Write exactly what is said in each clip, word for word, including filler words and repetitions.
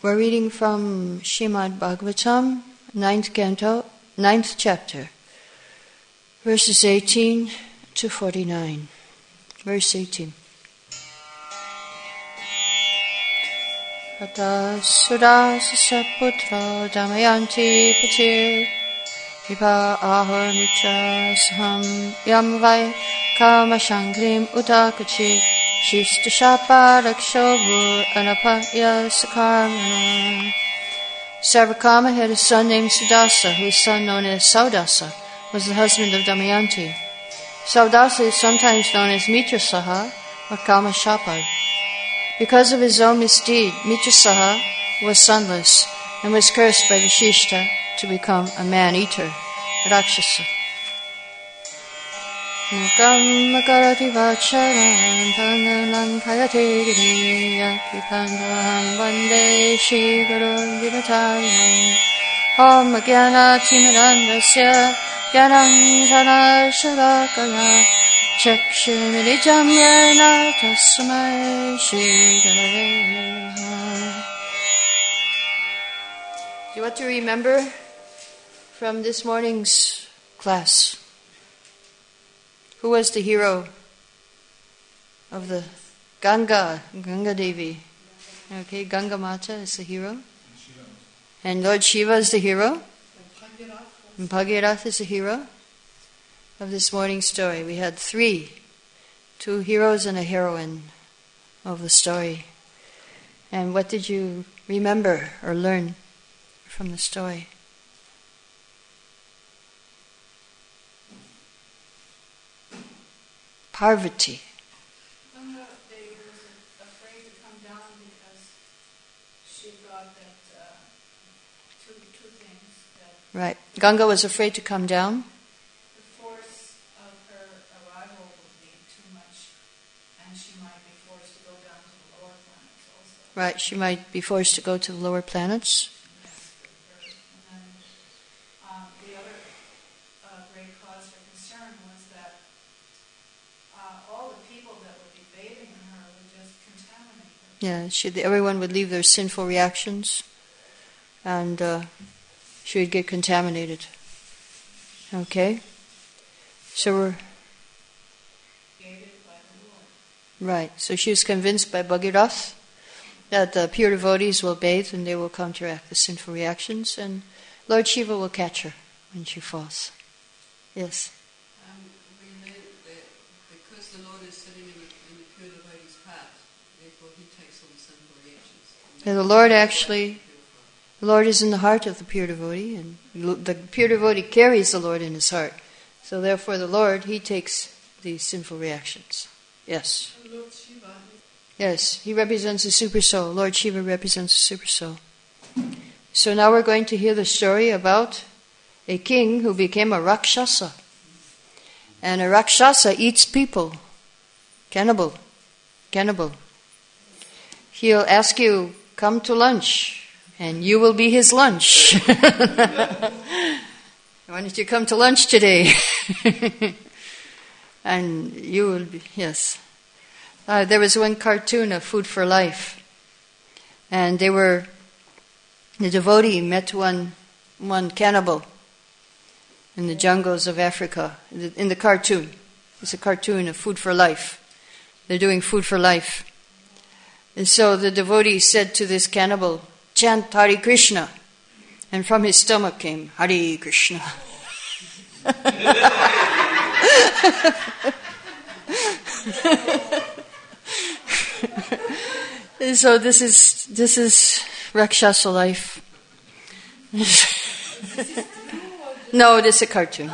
We're reading from Srimad Bhagavatam, ninth canto, ninth chapter, verses eighteen to forty-nine. Verse eighteen. Ata sudasa putra damayanti patir vipa ahor mitra saham yamvai kama shankrim utakachi shistashapa rakshobur anapaya sakarmana. Sarvakama had a son named Sudasa, whose son known as Saudasa was the husband of Damayanti. Saudasa is sometimes known as Mitrasaha or Kama Shapad. Because of his own misdeed, Mitrasaha was sonless and was cursed by Vashishta to become a man-eater, Rakshasa. Mukam makarati vacharam pangalam kayate giriya kipandam vande shri guru vinatayam om jnana timirandasya jnanam jana shalakaya chakshumilitam yena tasmai shri gurave namaha. Do you want to remember from this morning's class? Who was the hero of the Ganga, Ganga Devi? Okay, Ganga Mata is the hero. And Lord Shiva is the hero. And Bhagirath is the hero of this morning's story. We had three, two heroes and a heroine of the story. And what did you remember or learn from the story? Parvati. Ganga Devi was afraid to come down because she thought that uh, two, two things. That Right. Ganga was afraid to come down. the force of her arrival would be too much, and she might be forced to go down to the lower planets also. Right. She might be forced to go to the lower planets. Yes, and then um, the other uh, great cause for concern was that uh, all the people that would be bathing in her would just contaminate her. Yeah. She, everyone would leave their sinful reactions, and uh, she would get contaminated. Okay. So we're Gated by the Lord. right. So she was convinced by Bhagirath that the pure devotees will bathe and they will counteract the sinful reactions, and Lord Shiva will catch her when she falls. Yes. Um, we know that because the Lord is sitting in the, in the pure devotee's heart, therefore he takes all the sinful reactions. And the Lord actually, the Lord is in the heart of the pure devotee, and the pure devotee carries the Lord in his heart. So therefore the Lord, he takes these sinful reactions. Yes. Lord Shiva, Yes, he represents the super soul. Lord Shiva represents the super soul. So now we're going to hear the story about a king who became a Rakshasa. And a Rakshasa eats people. Cannibal. Cannibal. He'll ask you, come to lunch, and you will be his lunch. Why don't you come to lunch today? And you will be, yes. Uh, there was one cartoon of Food for Life, and they were, the devotee met one, one cannibal in the jungles of Africa, in the cartoon. It's a cartoon of Food for Life. They're doing Food for Life. And so the devotee said to this cannibal, chant Hare Krishna. And from his stomach came, Hare Krishna. And so this is this is Rakshasa life. No, it is a cartoon.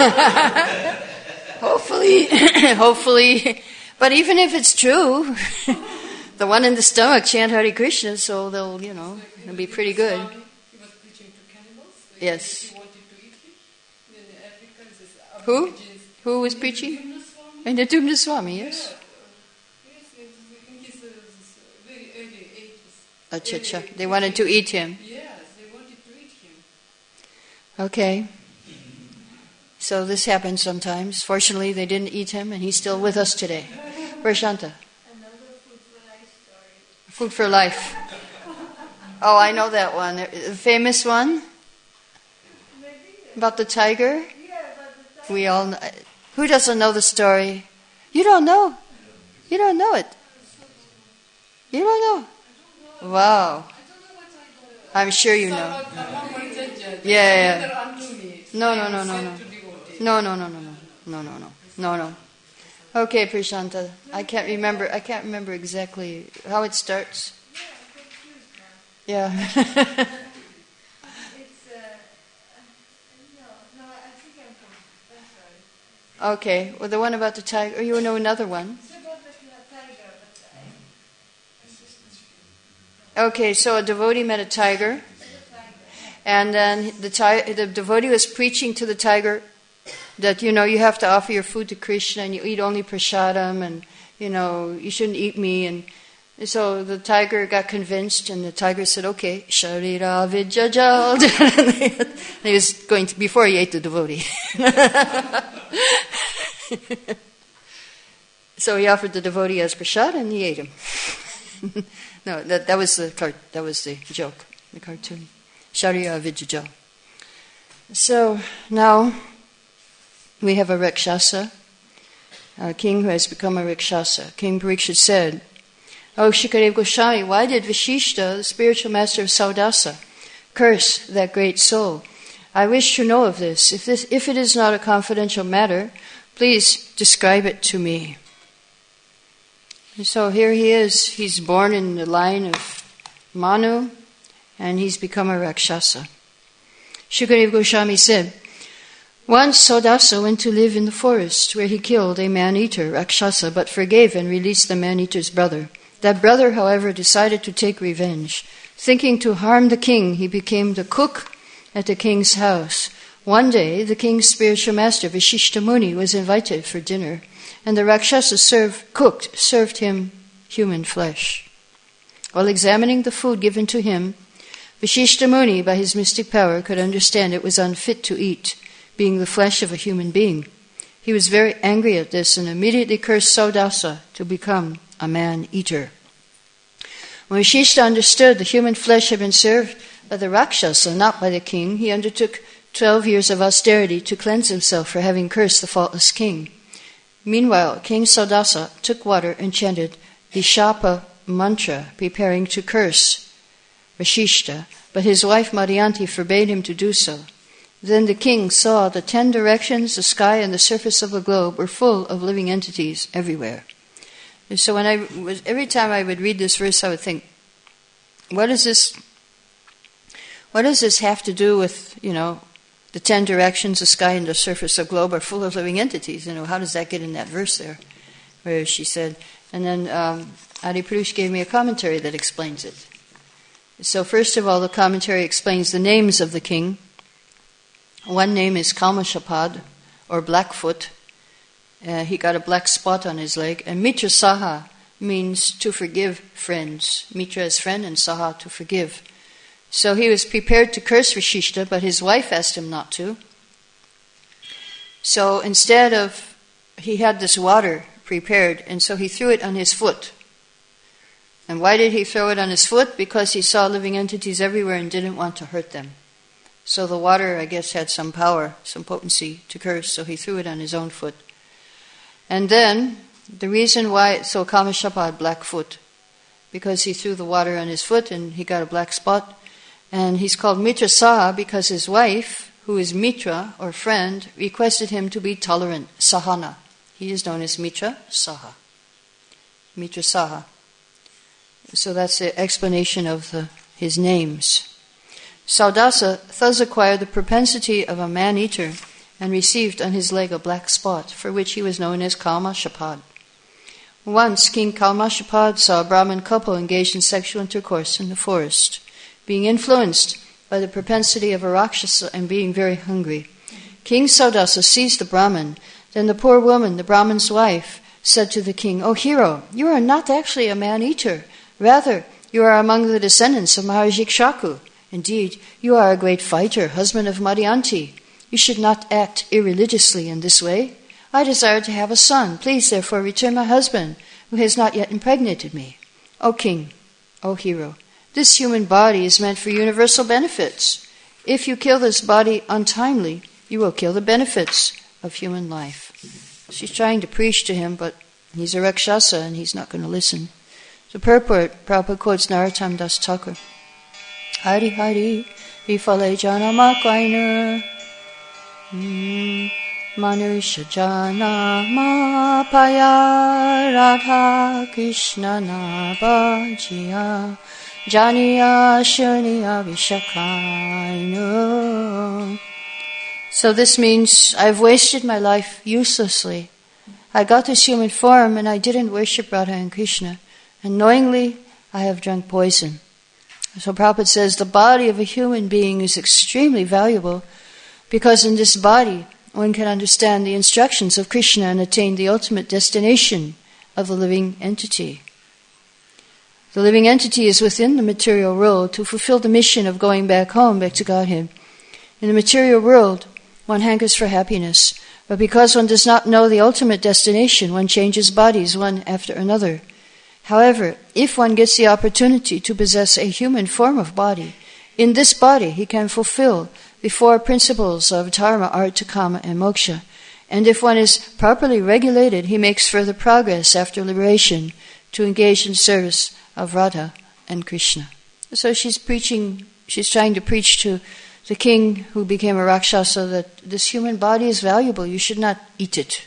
Hopefully, hopefully. But even if it's true, the one in the stomach chant Hare Krishna, so they'll, you know, it'll be pretty good. he was preaching to cannibals. Yes. He wanted to eat him. In Africa, this is Who? Aborigines. Who was preaching? And the Dumna Swami, yes. Yes, in his uh, very early ages. Acha, acha. They wanted to eat him. Yes, they wanted to eat him. Okay. So this happens sometimes. Fortunately, they didn't eat him, and he's still with us today. Prashanta. Another food for life story. Food for life. Oh, I know that one. The famous one? About the tiger? We all know. Who doesn't know the story? You don't know? You don't know it? You don't know? Wow. I'm sure you know. Yeah, yeah. No, no, no, no, no. No, no, no, no, no. No, no, no. No, no. Okay, Prashanta. I can't remember. I can't remember exactly how it starts. Yeah. It's, uh, no, no, I think I'm from, that's right. Okay, well, the one about the tiger. Oh, you know another one? It's about the tiger, but I... Okay, so a devotee met a tiger, and then the, ti- the devotee was preaching to the tiger that, you know, you have to offer your food to Krishna, and you eat only prasadam, and, you know, you shouldn't eat me, and so the tiger got convinced, and the tiger said, okay, Sharira Vijajal. He was going to, before he ate the devotee. So he offered the devotee as prasad, and he ate him. No, that, that was the cart, that was the joke, the cartoon. Sharira Vijajal. So now we have a Rakshasa, a king who has become a Rakshasa. King Parikshit said, "Oh, Shukadeva Goswami, why did Vashishta, the spiritual master of Saudasa, curse that great soul? I wish to know of this. If this, if it is not a confidential matter, please describe it to me." And so here he is. He's born in the line of Manu, and he's become a Rakshasa. Shukadeva Goswami said, "Once Saudasa went to live in the forest, where he killed a man-eater, Rakshasa, but forgave and released the man-eater's brother. That brother, however, decided to take revenge. Thinking to harm the king, he became the cook at the king's house. One day, the king's spiritual master, Vashishta Muni, was invited for dinner, and the Rakshasa served, cooked served him human flesh. While examining the food given to him, Vashishta Muni, by his mystic power, could understand it was unfit to eat, being the flesh of a human being. He was very angry at this and immediately cursed Saudasa to become a man-eater. When Vashishta understood the human flesh had been served by the Rakshasa, not by the king, he undertook twelve years of austerity to cleanse himself for having cursed the faultless king. Meanwhile, King Saudasa took water and chanted the Shapa mantra, preparing to curse Vashishta, but his wife Marianti forbade him to do so. Then the king saw the ten directions, the sky, and the surface of the globe were full of living entities everywhere. And so when I was, every time I would read this verse, I would think, what does this, what does this have to do with, you know, the ten directions, the sky, and the surface of the globe are full of living entities? You know, how does that get in that verse there? Where she said, and then um, Adi Purush gave me a commentary that explains it. So first of all, the commentary explains the names of the king. One name is Kalmashapad, or Blackfoot. Uh, he got a black spot on his leg. And Mitra Saha means to forgive friends. Mitra is friend and Saha to forgive. So he was prepared to curse Vashishta, but his wife asked him not to. So instead of, he had this water prepared, and so he threw it on his foot. And why did he throw it on his foot? Because he saw living entities everywhere and didn't want to hurt them. So the water, I guess, had some power, some potency to curse, so he threw it on his own foot. And then, the reason why, so Kamashapad, black foot, because he threw the water on his foot and he got a black spot. And he's called Mitra Saha because his wife, who is Mitra, or friend, requested him to be tolerant, Sahana. He is known as Mitra Saha. Mitra Saha. So that's the explanation of the, his names. Saudasa thus acquired the propensity of a man-eater and received on his leg a black spot, for which he was known as Kalmashapad. Once King Kalmashapad saw a Brahmin couple engaged in sexual intercourse in the forest, being influenced by the propensity of a Rakshasa and being very hungry. King Saudasa seized the Brahmin. Then the poor woman, the Brahmin's wife, said to the king, "O hero, you are not actually a man-eater. Rather, you are among the descendants of Maharishi Ikshaku. Indeed, you are a great fighter, husband of Marianti. You should not act irreligiously in this way. I desire to have a son. Please, therefore, return my husband, who has not yet impregnated me." "O king, O hero, This human body is meant for universal benefits. If you kill this body untimely, you will kill the benefits of human life. She's trying to preach to him, but he's a Rakshasa and he's not going to listen. So purport, Prabhupada quotes Narottam Das Thakur. Hari Hari Vifale Janama Kaina Manusha Janama Paya Radha Krishna Nabhajiya Janiya Shaniya Vishakainu. So this means I've wasted my life uselessly. I got this human form and I didn't worship Radha and Krishna. And knowingly, I have drunk poison. So Prabhupada says the body of a human being is extremely valuable because in this body, one can understand the instructions of Krishna and attain the ultimate destination of the living entity. The living entity is within the material world to fulfill the mission of going back home, back to Godhead. In the material world, one hankers for happiness, but because one does not know the ultimate destination, one changes bodies one after another. However, if one gets the opportunity to possess a human form of body, in this body he can fulfill the four principles of dharma, artha, kama, and moksha. And if one is properly regulated, he makes further progress after liberation to engage in service of Radha and Krishna. So she's preaching, she's trying to preach to the king who became a Rakshasa that this human body is valuable, you should not eat it.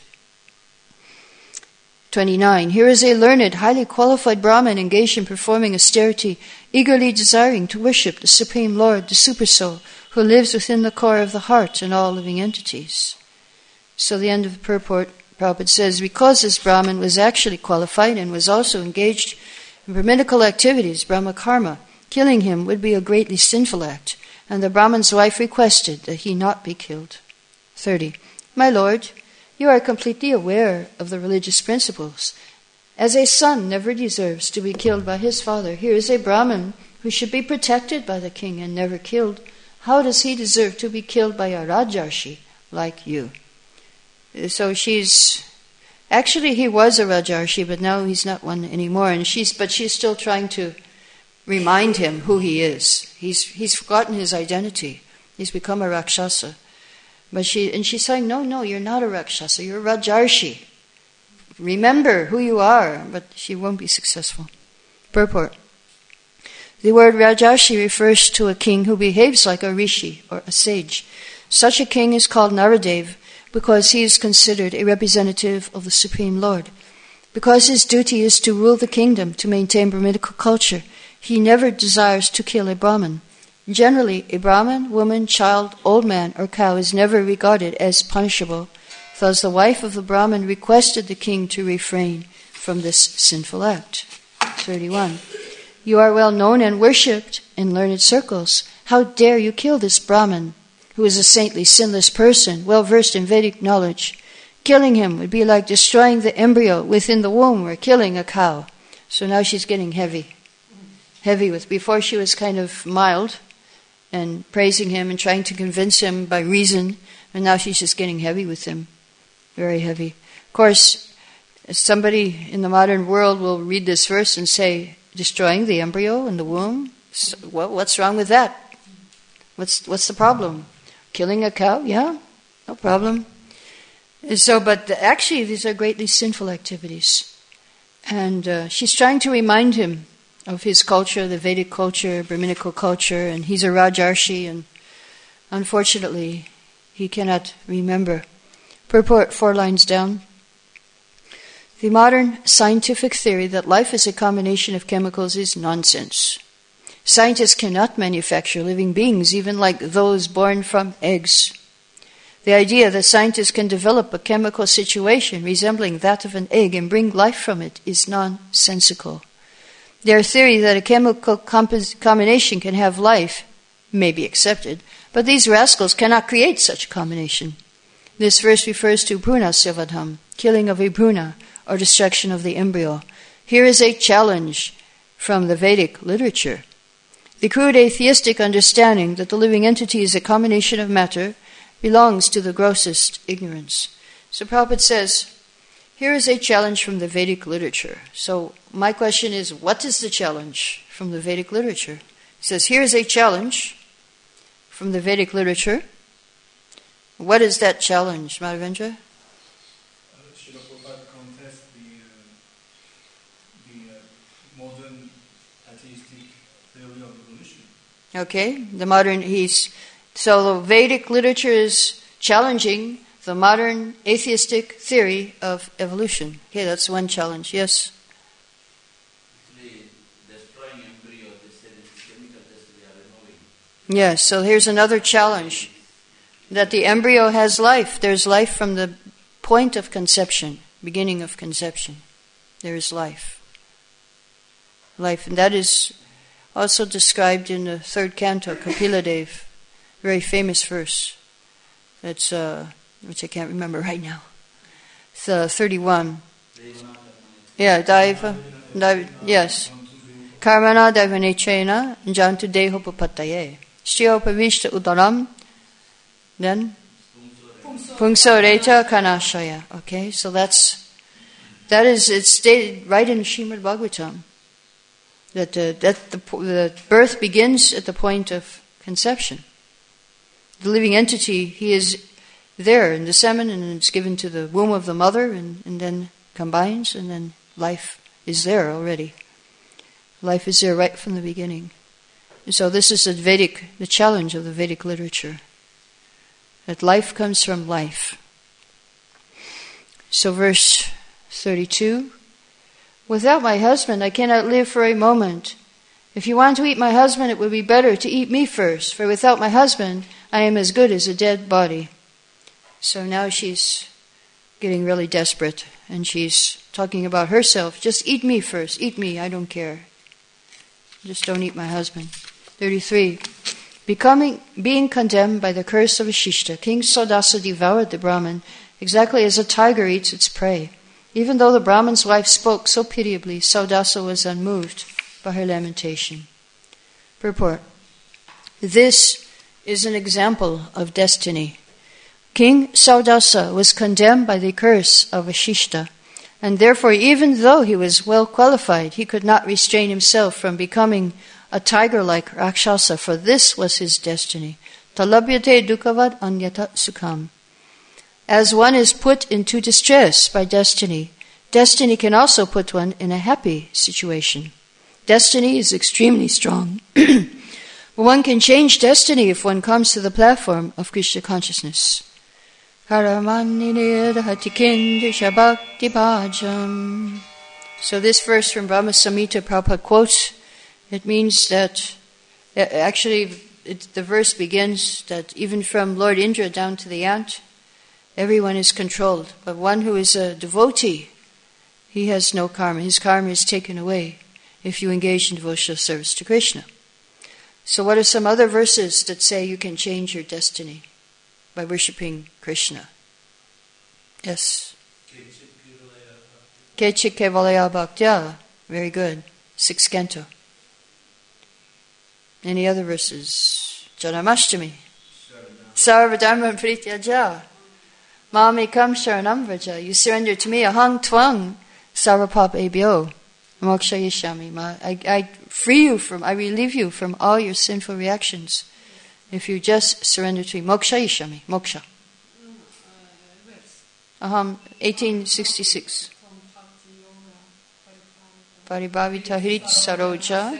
twenty-nine. Here is a learned, highly qualified Brahmin engaged in performing austerity, eagerly desiring to worship the Supreme Lord, the Supersoul, who lives within the core of the heart and all living entities. So the end of the purport, Prabhupada says, because this Brahmin was actually qualified and was also engaged in Brahminical activities, Brahma karma, killing him would be a greatly sinful act, and the Brahmin's wife requested that he not be killed. thirty. My lord, you are completely aware of the religious principles. As a son never deserves to be killed by his father, here is a Brahmin who should be protected by the king and never killed. How does he deserve to be killed by a Rajarshi like you? So she's, actually he was a Rajarshi, but now he's not one anymore. And she's, but she's still trying to remind him who he is. He's he's forgotten his identity. He's become a Rakshasa. But she and she's saying, no, no, you're not a Rakshasa, you're a Rajarshi. Remember who you are, but she won't be successful. Purport. The word Rajarshi refers to a king who behaves like a rishi or a sage. Such a king is called Naradev because he is considered a representative of the Supreme Lord. Because his duty is to rule the kingdom, to maintain Brahminical culture, he never desires to kill a Brahmin. Generally, a Brahmin, woman, child, old man, or cow is never regarded as punishable. Thus, the wife of the Brahmin requested the king to refrain from this sinful act. thirty-one. You are well known and worshipped in learned circles. How dare you kill this Brahmin, who is a saintly, sinless person, well versed in Vedic knowledge? Killing him would be like destroying the embryo within the womb or killing a cow. So now she's getting heavy. Heavy with, before she was kind of mild and praising him and trying to convince him by reason, and now she's just getting heavy with him. Very heavy. Of course, somebody in the modern world will read this verse and say, destroying the embryo in the womb? So, well, what's wrong with that? What's what's the problem? Killing a cow? Yeah, no problem. And so, but the, actually, these are greatly sinful activities. And uh, she's trying to remind him of his culture, the Vedic culture, Brahminical culture, and he's a Rajarshi, and unfortunately, he cannot remember. Purport, four lines down. The modern scientific theory that life is a combination of chemicals is nonsense. Scientists cannot manufacture living beings, even like those born from eggs. The idea that scientists can develop a chemical situation resembling that of an egg and bring life from it is nonsensical. Their theory that a chemical comp- combination can have life may be accepted, but these rascals cannot create such a combination. This verse refers to Bhruna Sivadham, killing of a Bhruna, or destruction of the embryo. Here is a challenge from the Vedic literature. The crude atheistic understanding that the living entity is a combination of matter belongs to the grossest ignorance. So Prabhupada says, here is a challenge from the Vedic literature. So my question is, what is the challenge from the Vedic literature. He says, here's a challenge from the Vedic literature. What is that challenge, Madhavendra? Uh, Srila Prabhupada contests the, uh, the uh, modern atheistic theory of evolution. Okay, the modern, he's, so the Vedic literature is challenging the modern atheistic theory of evolution. Okay, that's one challenge, yes? Actually, destroying embryo, they said it's chemical test they are removing. Yes, so here's another challenge. That the embryo has life. There's life from the point of conception, beginning of conception. There is life. Life, and that is also described in the third canto, Kapila Dev, very famous verse. That's, uh, which I can't remember right now. It's uh, thirty-one. Yeah, Daiva, Daiva, yes. Karmana Daivanechena, Jantu Deho Pupataye. Shriyo Pavishta Udaram. Then Pungso Reta Kanashaya. Okay, so that's that is it's stated right in Srimad Bhagavatam that uh, that the, the birth begins at the point of conception. The living entity, he is there in the semen, and it's given to the womb of the mother, and, and then combines, and then life is there already. Life is there right from the beginning. And so this is the Vedic, the challenge of the Vedic literature. That life comes from life. So verse thirty-two, without my husband I cannot live for a moment. If you want to eat my husband, it would be better to eat me first, for without my husband I am as good as a dead body. So now she's getting really desperate, and she's talking about herself. Just eat me first, eat me, I don't care. Just don't eat my husband. thirty-three. Becoming, being condemned by the curse of Vashishta, King Saudasa devoured the Brahmin exactly as a tiger eats its prey. Even though the Brahmin's wife spoke so pitiably, Saudasa was unmoved by her lamentation. Purport. This is an example of destiny. King Saudasa was condemned by the curse of Vashishta, and therefore even though he was well qualified, he could not restrain himself from becoming a tiger-like Rakshasa, for this was his destiny. Talabhyate dukavad anyata sukham. As one is put into distress by destiny, destiny can also put one in a happy situation. Destiny is extremely strong. But one can change destiny if one comes to the platform of Krishna consciousness. So this verse from Brahma Samhita Prabhupada quotes. It means that, actually, it, the verse begins that even from Lord Indra down to the ant, everyone is controlled. But one who is a devotee, he has no karma. His karma is taken away if you engage in devotional service to Krishna. So what are some other verses that say you can change your destiny by worshipping Krishna? Yes. Kechik Kevalaya Bhaktya. Very good. Sixth canto. Any other verses? Janamashtami. Sarvadharma Prityaja. Mamekam Sharanam Vraja. You surrender to me. Ahang Tvang Sarvapap Ebhyo. Moksha Yishami. I, I free you from, I relieve you from all your sinful reactions. If you just surrender to me. Moksha Yishami. Moksha. Aham, eighteen sixty-six. Paribhavita Hrit Saroja.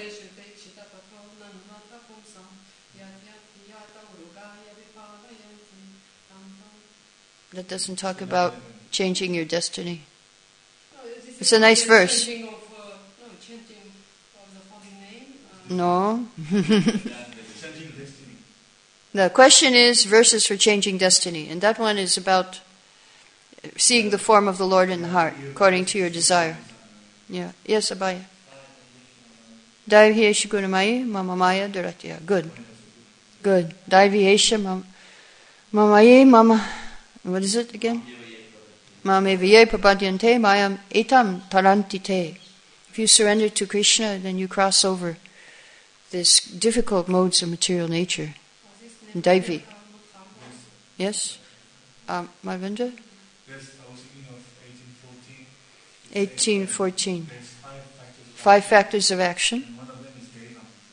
That doesn't talk about changing your destiny. It's a nice verse. No. The question is verses for changing destiny, and that one is about seeing the form of the Lord in the heart, according to your desire. Yeah. Yes, Abhaya. Daivhyesha gunamaya mamamaya duratya. Good. Good. Daivhyesha mamaye mama. What is it again? Mamevaye papadyante mayam etam tarantite. If you surrender to Krishna, then you cross over this difficult modes of material nature. Daivi. Yes? Um, Madhavendra? Yes, I was thinking of eighteen fourteen. eighteen fourteen. There's five factors of Five factors of action. and one of them is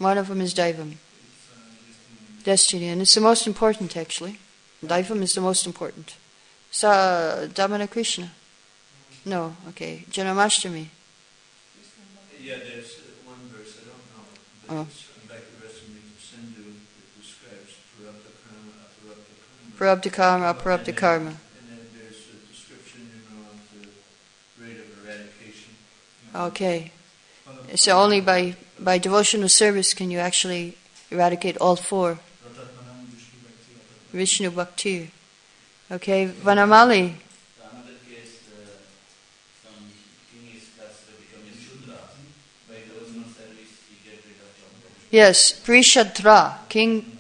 One of them is Daivam. It's uh, destiny. Destiny. And it's the most important, actually. Daivam is the most important. Sa Damana Krishna. No, okay. Janamashtami. Yeah, there's uh, one verse, I don't know, but Oh. it's like the rest of me to Sindhu, it describes Prarabdha Karma, Aparabdha Karma. Prarabdha Karma, Aparabdha And then- Karma. And then there's a description, you know, of the rate of eradication. Okay. One of- So only by, by devotional service can you actually eradicate all four. Ratatmanam Vishnu Bhakti Ratatmanam. Vishnu Bhakti. Okay, Vanamali. Another case, uh, some king is considered becoming Shudra. By devotional service, he get rid of them. Yes, Prishadra. King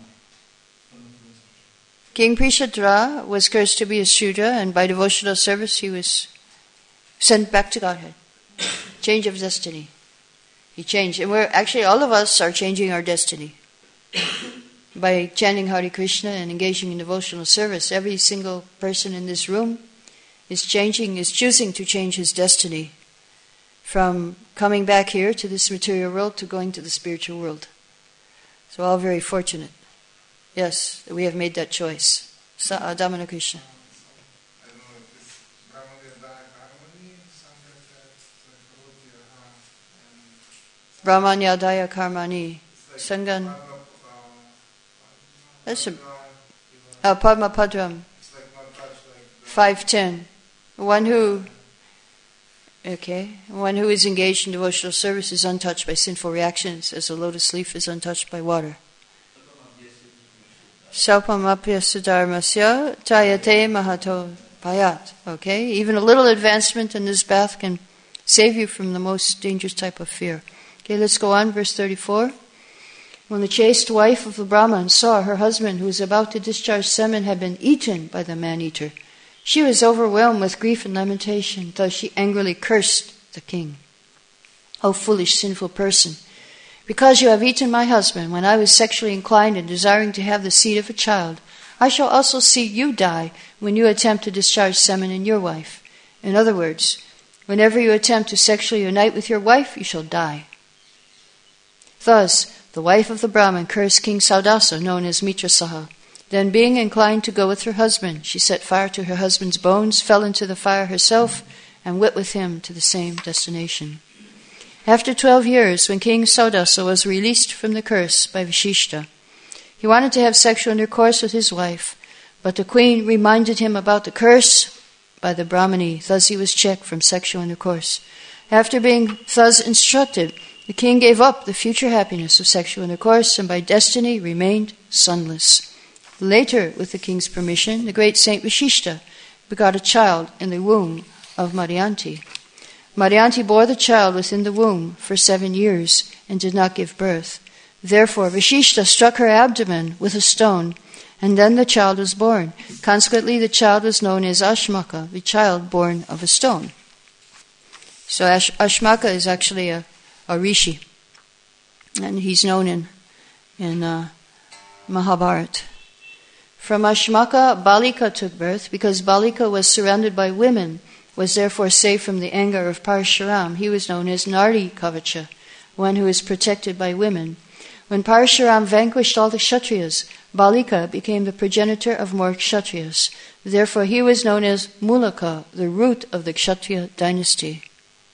King Prishadra was cursed to be a Shudra, and by devotional service he was sent back to Godhead. Change of destiny. He changed. And we're actually, all of us are changing our destiny. By chanting Hare Krishna and engaging in devotional service, every single person in this room is changing, is choosing to change his destiny from coming back here to this material world to going to the spiritual world. So all very fortunate. Yes, we have made that choice. Sa Damana Krishna. I don't know if this Brahmanyadaya Karmani, something like that, Brahmanyadaya Karmani. it's like Sangan. Padma, uh, That's a- Padma, Uh, Padma Padram. it's like not touched like the- five ten. One who, okay, one who is engaged in devotional service is untouched by sinful reactions, as a lotus leaf is untouched by water. Salpamapya dharmasya tayate mahato payat. Okay, even a little advancement in this path can save you from the most dangerous type of fear. Okay, let's go on, verse thirty-four. When the chaste wife of the Brahman saw her husband, who was about to discharge semen, had been eaten by the man-eater, she was overwhelmed with grief and lamentation. Thus she angrily cursed the king. O foolish, sinful person! Because you have eaten my husband when I was sexually inclined and desiring to have the seed of a child, I shall also see you die when you attempt to discharge semen in your wife. In other words, whenever you attempt to sexually unite with your wife, you shall die. Thus, the wife of the Brahmin cursed King Saudasa, known as Mitrasaha. Then, being inclined to go with her husband, she set fire to her husband's bones, fell into the fire herself, and went with him to the same destination. After twelve years, when King Saudasa was released from the curse by Vashishta, he wanted to have sexual intercourse with his wife, but the queen reminded him about the curse by the Brahmani. Thus he was checked from sexual intercourse. After being thus instructed, the king gave up the future happiness of sexual intercourse and by destiny remained sonless. Later, with the king's permission, the great saint Vashishta begot a child in the womb of Marianti. Marianti bore the child within the womb for seven years and did not give birth. Therefore, Vashishta struck her abdomen with a stone, and then the child was born. Consequently, the child was known as Ashmaka, the child born of a stone. So Ash- Ashmaka is actually a, a rishi, and he's known in, in uh, Mahabharata. From Ashmaka, Balika took birth, because Balika was surrounded by women, was therefore saved from the anger of Parshuram. He was known as Nari Kavacha, one who is protected by women. When Parshuram vanquished all the Kshatriyas, Balika became the progenitor of more Kshatriyas. Therefore he was known as Mulaka, the root of the Kshatriya dynasty.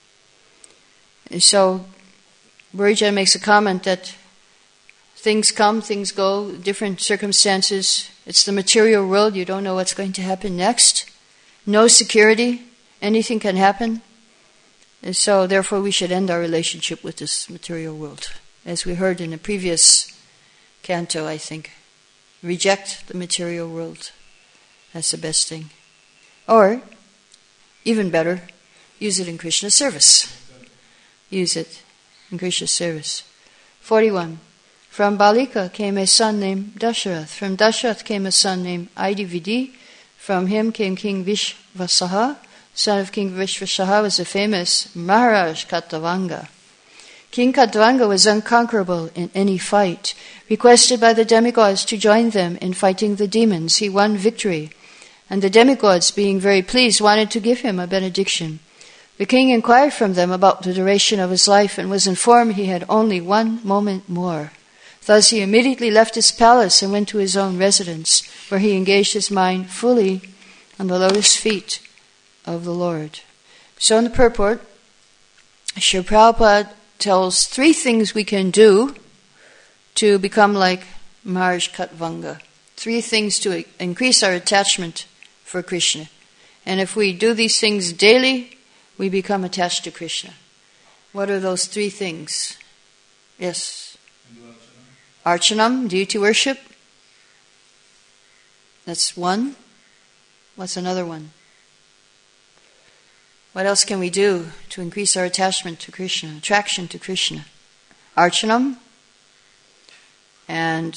And so Burja makes a comment that things come, things go, different circumstances. It's the material world, you don't know what's going to happen next. No security. Anything can happen. And so, therefore, we should end our relationship with this material world. As we heard in the previous canto, I think. Reject the material world. That's the best thing. Or, even better, use it in Krishna's service. Use it in Krishna's service. forty-one. From Balika came a son named Dasharath. From Dasharath came a son named Aidividi. From him came King Vishvasaha. Son of King Vishvasaha was the famous Maharaj Katavanga. King Katavanga was unconquerable in any fight. Requested by the demigods to join them in fighting the demons, he won victory. And the demigods, being very pleased, wanted to give him a benediction. The king inquired from them about the duration of his life and was informed he had only one moment more. Thus he immediately left his palace and went to his own residence, where he engaged his mind fully on the lotus feet of the Lord. So in the purport, Srila Prabhupada tells three things we can do to become like Maharaj Khatvanga. Three things to increase our attachment for Krishna. And if we do these things daily, we become attached to Krishna. What are those three things? Yes. Archanam, deity worship. That's one. What's another one? What else can we do to increase our attachment to Krishna, attraction to Krishna? Archanam and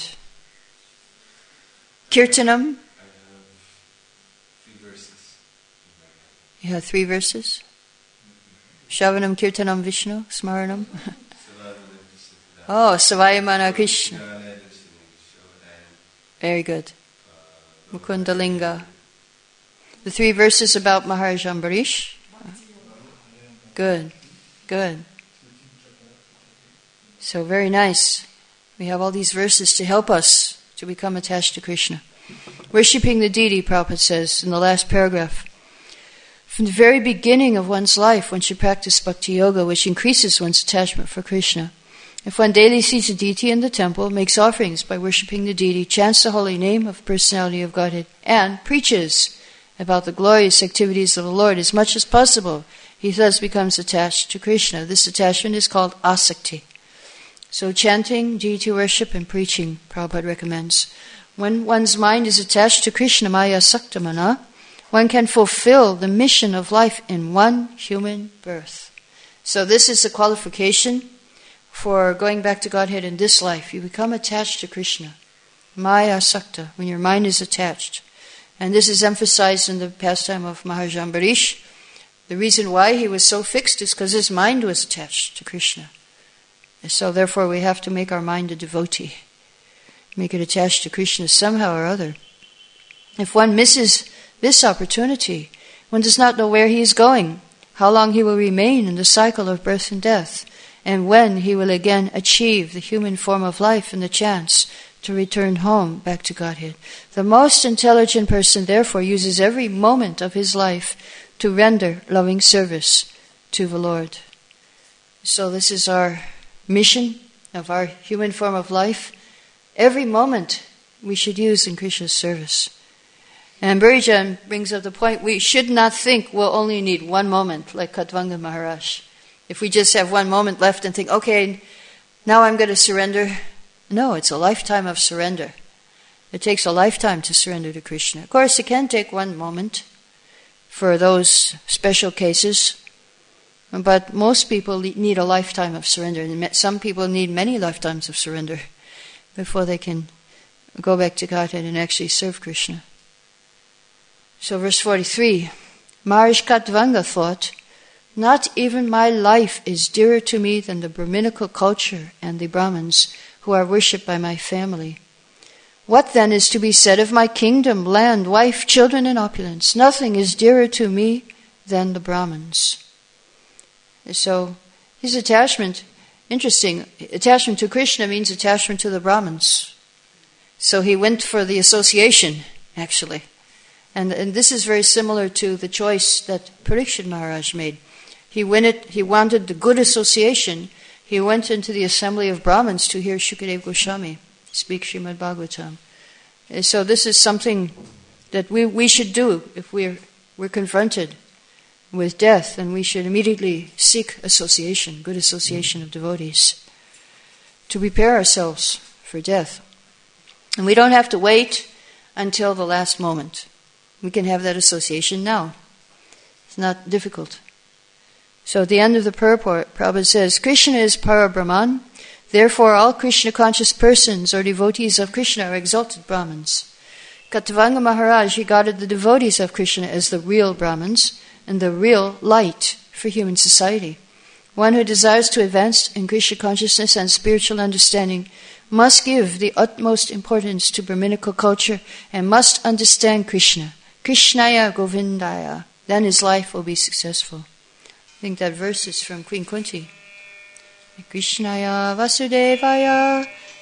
Kirtanam. I have three verses. You have three verses? Shravanam, Kirtanam, Vishnu, Smaranam. Oh, Savayamana Krishna. Very good. Mukundalinga. The three verses about Maharaj Ambarish. Good, good. So very nice. We have all these verses to help us to become attached to Krishna. Worshipping the deity, Prabhupada says in the last paragraph. From the very beginning of one's life, one should practice bhakti yoga, which increases one's attachment for Krishna. If one daily sees a deity in the temple, makes offerings by worshipping the deity, chants the holy name of the personality of Godhead, and preaches about the glorious activities of the Lord as much as possible, he thus becomes attached to Krishna. This attachment is called asakti. So chanting, deity worship, and preaching, Prabhupada recommends. When one's mind is attached to Krishna, maya saktamana, one can fulfill the mission of life in one human birth. So this is the qualification for going back to Godhead in this life. You become attached to Krishna. Maya sakta, when your mind is attached. And this is emphasized in the pastime of Maharaj Ambarish. The reason why he was so fixed is because his mind was attached to Krishna. And so therefore we have to make our mind a devotee. Make it attached to Krishna somehow or other. If one misses this opportunity, one does not know where he is going, how long he will remain in the cycle of birth and death, and when he will again achieve the human form of life and the chance to return home back to Godhead. The most intelligent person, therefore, uses every moment of his life to render loving service to the Lord. So this is our mission of our human form of life. Every moment we should use in Krishna's service. And Burijan brings up the point, we should not think we'll only need one moment, like Khatvanga Maharaj. If we just have one moment left and think, okay, now I'm going to surrender. No, it's a lifetime of surrender. It takes a lifetime to surrender to Krishna. Of course, it can take one moment for those special cases, but most people need a lifetime of surrender. And some people need many lifetimes of surrender before they can go back to Godhead and actually serve Krishna. So verse forty-three, Maharaj Khatvanga thought, not even my life is dearer to me than the Brahminical culture and the Brahmins who are worshipped by my family. What then is to be said of my kingdom, land, wife, children, and opulence? Nothing is dearer to me than the Brahmins. So his attachment, interesting, attachment to Krishna means attachment to the Brahmins. So he went for the association, actually. And, and this is very similar to the choice that Parikshit Maharaj made. He went it, he wanted the good association. He went into the assembly of Brahmins to hear Shukadeva Goswami speak Srimad Bhagavatam. And so this is something that we, we should do if we're, we're confronted with death, and we should immediately seek association, good association of devotees, to prepare ourselves for death. And we don't have to wait until the last moment. We can have that association now. It's not difficult. So at the end of the purport, Prabhupada says, Krishna is Parabrahman, therefore all Krishna-conscious persons or devotees of Krishna are exalted Brahmins. Khatvanga Maharaj regarded the devotees of Krishna as the real Brahmins and the real light for human society. One who desires to advance in Krishna consciousness and spiritual understanding must give the utmost importance to Brahminical culture and must understand Krishna. Krishnaya Govindaya. Then his life will be successful. I think that verse is from Queen Kunti. Krishnaya Vasudevaya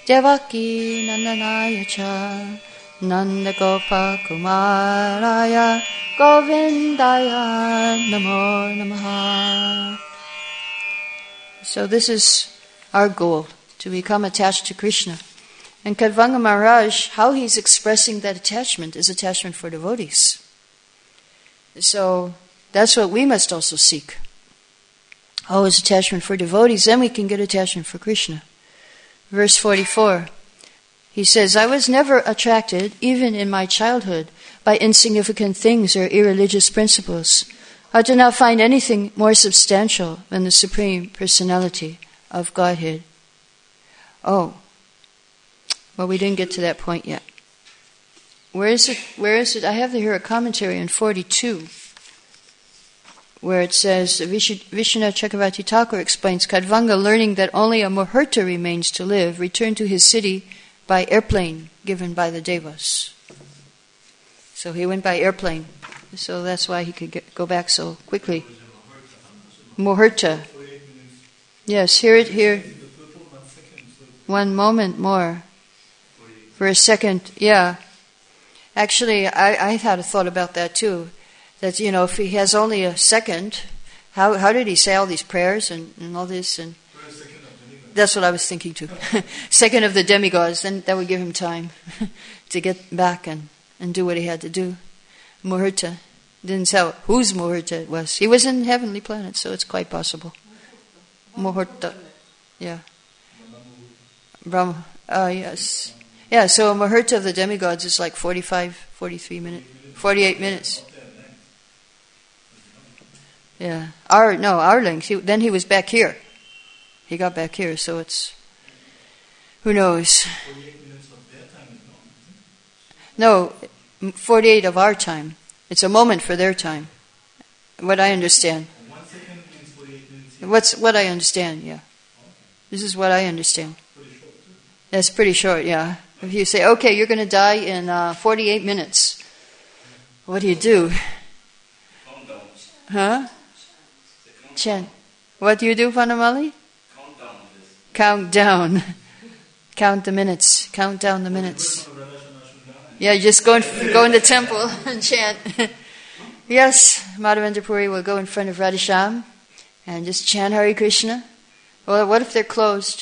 Devaki Nandanaya cha Nanda Gopa Kumaraya Govindaya Namo Namaha. So this is our goal, to become attached to Krishna. And Kadvanga Maharaj, how he's expressing that attachment is attachment for devotees. So that's what we must also seek. Always attachment for devotees, then we can get attachment for Krishna. Verse forty-four, he says, I was never attracted, even in my childhood, by insignificant things or irreligious principles. I do not find anything more substantial than the Supreme Personality of Godhead. Oh, well, we didn't get to that point yet. Where is it? Where is it? I have here a commentary in forty-two, where it says, Vishwanath Chakravarti Thakur explains, Kadvanga, learning that only a Muhurta remains to live, returned to his city by airplane given by the Devas. So he went by airplane. So that's why he could get, go back so quickly. Muhurta. Yes, here it here. One moment more. For a second, yeah. Actually, I, I had a thought about that too. That, you know, if he has only a second, how how did he say all these prayers and, and all this? And that's what I was thinking too. Second of the demigods, then that would give him time to get back and, and do what he had to do. Muhurta. Didn't tell whose Muhurta it was. He was in heavenly planets, so it's quite possible. Muhurta. Yeah. Brahma. Ah, uh, yes. Yeah, so a Muhurta of the demigods is like forty-five, forty-three minutes, forty-eight minutes. Yeah. Our, no, our length. He, then he was back here. He got back here, so it's, who knows? No, forty-eight of our time. It's a moment for their time. What I understand. What's what I understand, yeah. This is what I understand. That's pretty short, yeah. If you say, okay, you're going to die in uh, forty-eight minutes, what do you do? Huh? Chant. What do you do, Vanamali? Count down. Count the minutes. Count down the minutes. Yeah, you just go in, go in the temple and chant. Yes, Madhavendra Puri will go in front of Radhisham and just chant Hare Krishna. Well, what if they're closed?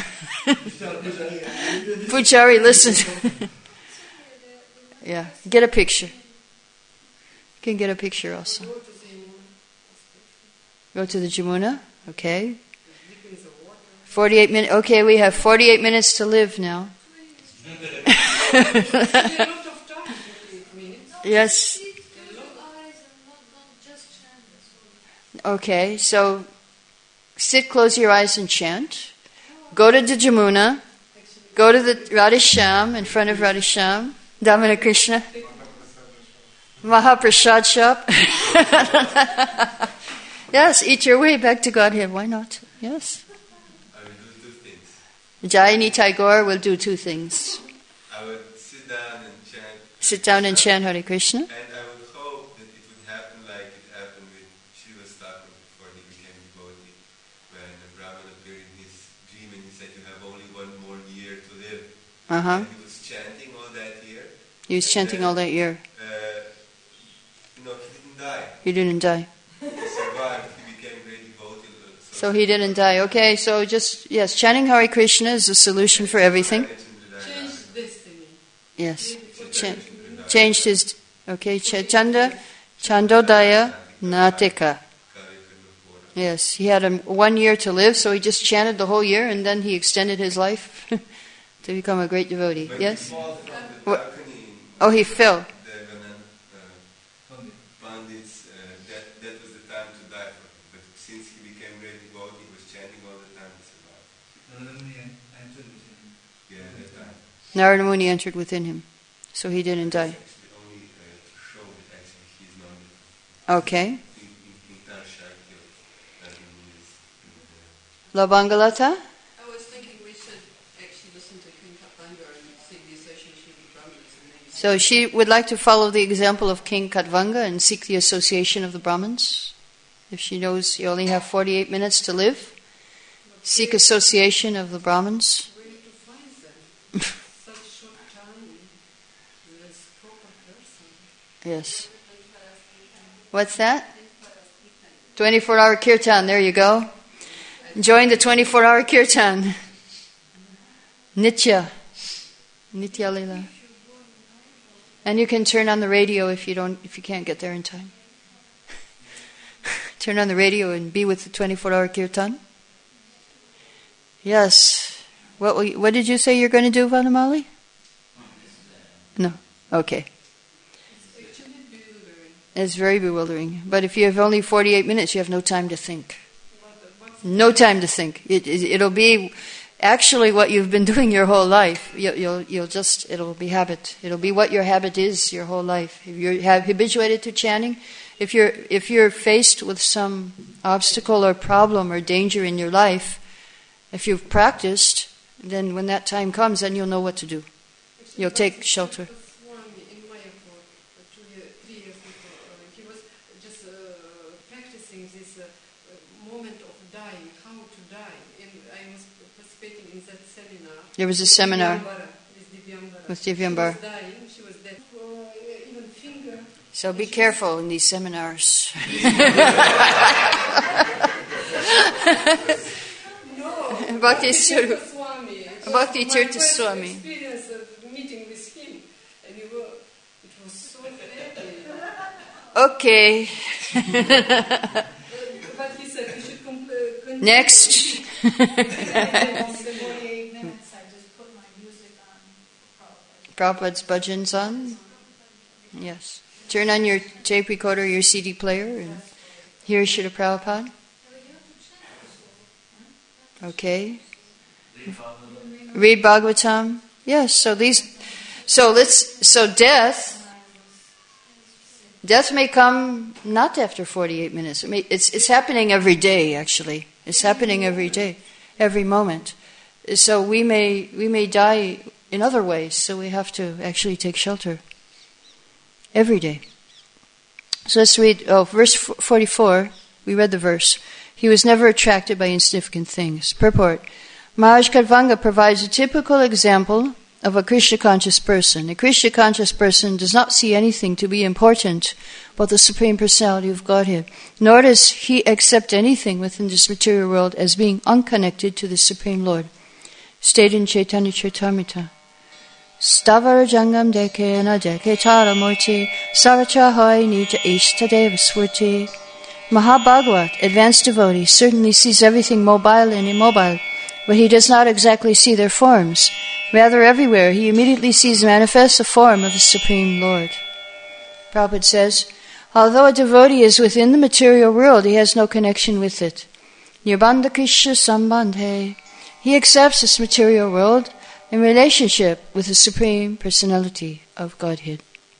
Pujari, listen. Yeah, get a picture. You can get a picture also. Go to the Jamuna, okay. forty-eight minutes. Okay, we have forty-eight minutes to live now. Yes. Okay, so sit, close your eyes and chant. Go to the Jamuna. Go to the Radhisham, in front of Radhisham. Damana Krishna. Mahaprasad shop. Yes, eat your way back to Godhead. Why not? Yes. I will do two things. Jayani Tagore will do two things. I would sit down and chant. Sit down and chant Hare Krishna. And I would hope that it would happen like it happened with Shiva Thakur before he became devotee. When the Brahman appeared in his dream and he said, you have only one more year to live. Uh-huh. And he was chanting all that year. He was chanting all that year. Uh, you know, he didn't die. He didn't die. He survived. He became very devoted. So he didn't die. Okay, so just, yes, chanting Hare Krishna is the solution for everything. Change this thing. Yes. Ch- changed his, okay, Ch- Chanda, Chandodaya Natika. Yes, he had a, one year to live, so he just chanted the whole year and then he extended his life to become a great devotee. But Yes? he falls from the What? balcony in Oh, he fell. Devanan, uh, Pandits, uh, that, that was the time to die for him. But since he became very devoted, he was chanting all the time, he survived. Yeah, that time. Narada Muni entered within him, so he didn't die. Actually, only uh, to show that actually he's not Okay. in, in, in Tarshakti of Narada Muni is in the Labangalata? I was thinking we should actually listen to King Kapanga and seek the association of the Brahmins. And maybe So she would like to follow the example of King Katvanga and seek the association of the Brahmins. If she knows you only have forty-eight minutes to live, seek association of the Brahmins. where to find them? Such short time. There's proper person. Yes. What's that? twenty-four hour kirtan, there you go. Join the twenty-four hour kirtan. Nitya. Nitya Lila. And you can turn on the radio if you don't, if you can't get there in time. Turn on the radio and be with the twenty-four hour kirtan. Yes. What will you, what did you say you're going to do, Vanamali? No. Okay. It's very bewildering. But if you have only forty-eight minutes, you have no time to think. No time to think. It, it, it'll be actually what you've been doing your whole life. You, you'll, you'll just, it'll be habit. It'll be what your habit is your whole life. If you're habituated to chanting, if you're, if you're faced with some obstacle or problem or danger in your life, if you've practiced, then when that time comes, then you'll know what to do. You'll take shelter. There was a seminar with Divyambara. So be careful in these seminars. Bhakti Bhakti Tirtha Swami. Experience of meeting with him, and it was so happy. Okay. But he said we should continue. Next. Prabhupada's bhajans on? Yes. Turn on your tape recorder, your C D player, and hear Srila Prabhupada. Okay. Read Bhagavatam. Yes, so these, so let's, so death, death may come not after forty-eight minutes. It may, it's, it's happening every day, actually. It's happening every day, every moment. So we may, we may die in other ways, so we have to actually take shelter every day. So let's read, oh, verse forty-four, we read the verse. He was never attracted by insignificant things. Purport. Maharaj Khatvanga provides a typical example of a Krishna-conscious person. A Krishna-conscious person does not see anything to be important about the Supreme Personality of Godhead, nor does he accept anything within this material world as being unconnected to the Supreme Lord. Stated in Chaitanya Charitamrita. Stavara jangam deke na deke tara murti savacha hoy nija ishtadeva swurti. Mahabhagavat, advanced devotee, certainly sees everything mobile and immobile, but he does not exactly see their forms. Rather, everywhere he immediately sees manifest the form of the Supreme Lord. Prabhupada says, although a devotee is within the material world, he has no connection with it. Nirbandha Krishna Sambandhe. He accepts this material world in relationship with the Supreme Personality of Godhead.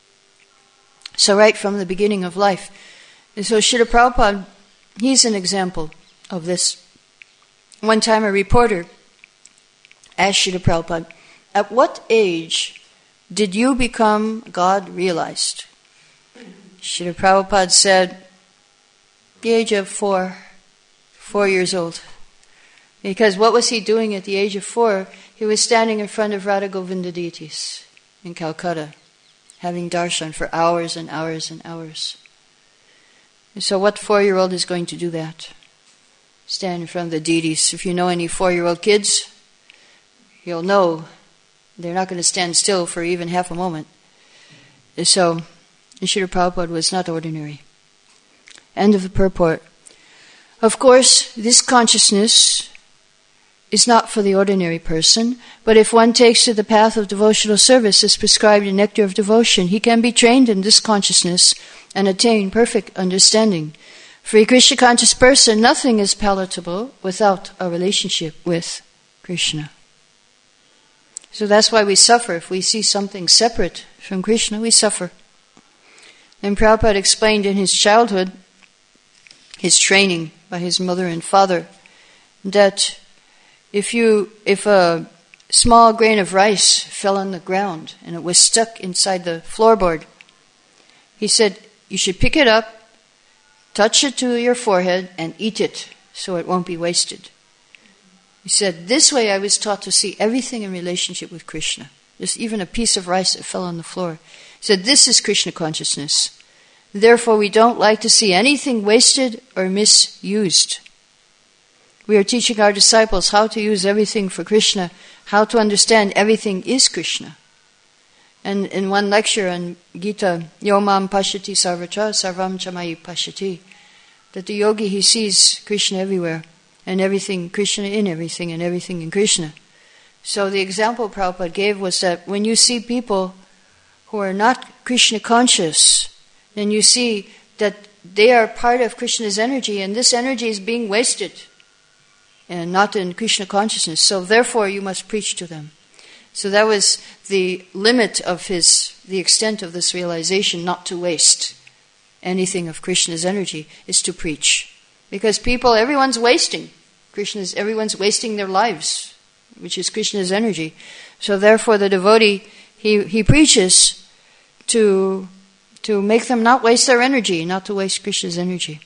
So right from the beginning of life. And so Srila Prabhupada, he's an example of this. One time a reporter asked Srila Prabhupada, at what age did you become God realized? Srila Prabhupada said, the age of four, four years old. Because what was he doing at the age of four? He was standing in front of Radha Govinda deities in Calcutta, having darshan for hours and hours and hours. And so what four-year-old is going to do that? Stand in front of the deities. If you know any four-year-old kids, you'll know they're not going to stand still for even half a moment. And so, Srila Prabhupada was not ordinary. End of the purport. Of course, this consciousness is not for the ordinary person, but if one takes to the path of devotional service as prescribed in Nectar of Devotion, he can be trained in this consciousness and attain perfect understanding. For a Krishna-conscious person, nothing is palatable without a relationship with Krishna. So that's why we suffer. If we see something separate from Krishna, we suffer. Then Prabhupada explained in his childhood, his training by his mother and father, that if you, if a small grain of rice fell on the ground and it was stuck inside the floorboard, he said, you should pick it up, touch it to your forehead, and eat it so it won't be wasted. He said, this way I was taught to see everything in relationship with Krishna. Just even a piece of rice that fell on the floor. He said, this is Krishna consciousness. Therefore, we don't like to see anything wasted or misused. We are teaching our disciples how to use everything for Krishna, how to understand everything is Krishna. And in one lecture on Gita, Yomam Pashati Sarvatra Sarvam Chamayi Pashati, that the yogi, he sees Krishna everywhere, and everything, Krishna in everything, and everything in Krishna. So the example Prabhupada gave was that when you see people who are not Krishna conscious, then you see that they are part of Krishna's energy, and this energy is being wasted, and not in Krishna consciousness. So therefore you must preach to them. So that was the limit of his, the extent of this realization, not to waste anything of Krishna's energy, is to preach. Because people, everyone's wasting. Krishna's, everyone's wasting their lives, which is Krishna's energy. So therefore the devotee, he, he preaches to, to make them not waste their energy, not to waste Krishna's energy.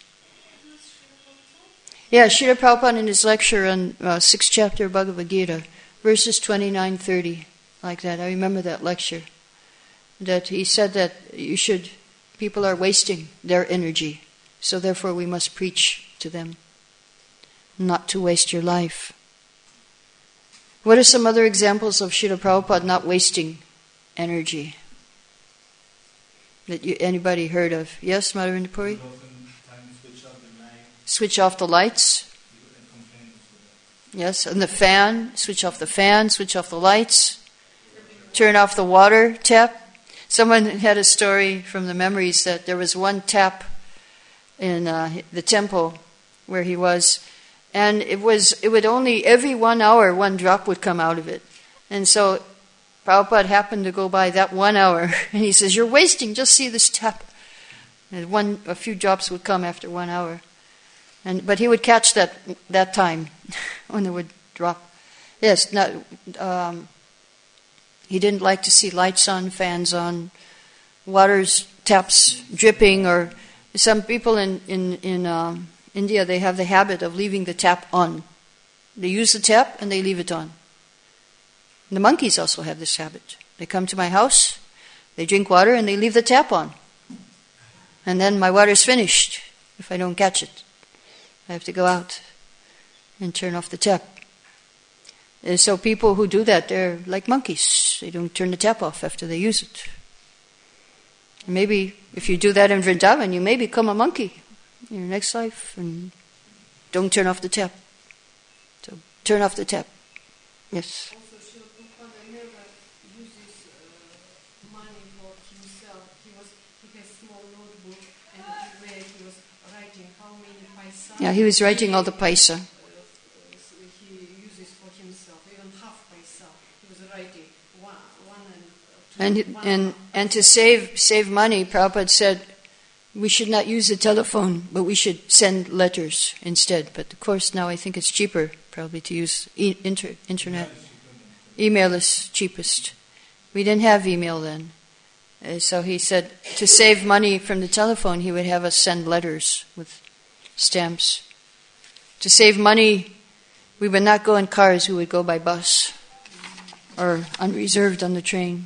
Yeah, Srila Prabhupada in his lecture on uh, sixth chapter of Bhagavad Gita, verses twenty-nine thirty, like that. I remember that lecture. That he said that you should, people are wasting their energy, so therefore we must preach to them, not to waste your life. What are some other examples of Srila Prabhupada not wasting energy that you, anybody heard of? Yes, Madhavendra Puri? Switch off the lights. Yes, and the fan. Switch off the fan, switch off the lights. Turn off the water tap. Someone had a story from the memories that there was one tap in uh, the temple where he was, and it was it would only every one hour one drop would come out of it. And so Prabhupada happened to go by that one hour, and he says, "You're wasting, just see this tap." And one a few drops would come after one hour. And but he would catch that that time when it would drop. Yes, not, um, he didn't like to see lights on, fans on, water's taps dripping, or some people in in in um, India, they have the habit of leaving the tap on. They use the tap and they leave it on. And the monkeys also have this habit. They come to my house, they drink water, and they leave the tap on. And then my water's finished if I don't catch it. I have to go out and turn off the tap. And so people who do that, they're like monkeys. They don't turn the tap off after they use it. And maybe if you do that in Vrindavan, you may become a monkey in your next life, and don't turn off the tap. So turn off the tap. Yes. Also, Srila Prabhupada never uses uh, money for himself. He was he has a small notebook, and where he was writing how many paisa. Yeah, he was writing all the paisa. Uh, he uses for himself, even half paisa. He was writing one, one and two. And one and and to save save money, Prabhupada said we should not use the telephone, but we should send letters instead. But of course, now I think it's cheaper probably to use e- inter- internet. Email is cheapest. We didn't have email then. Uh, so he said to save money from the telephone, he would have us send letters with stamps. To save money, we would not go in cars, we would go by bus or unreserved on the train.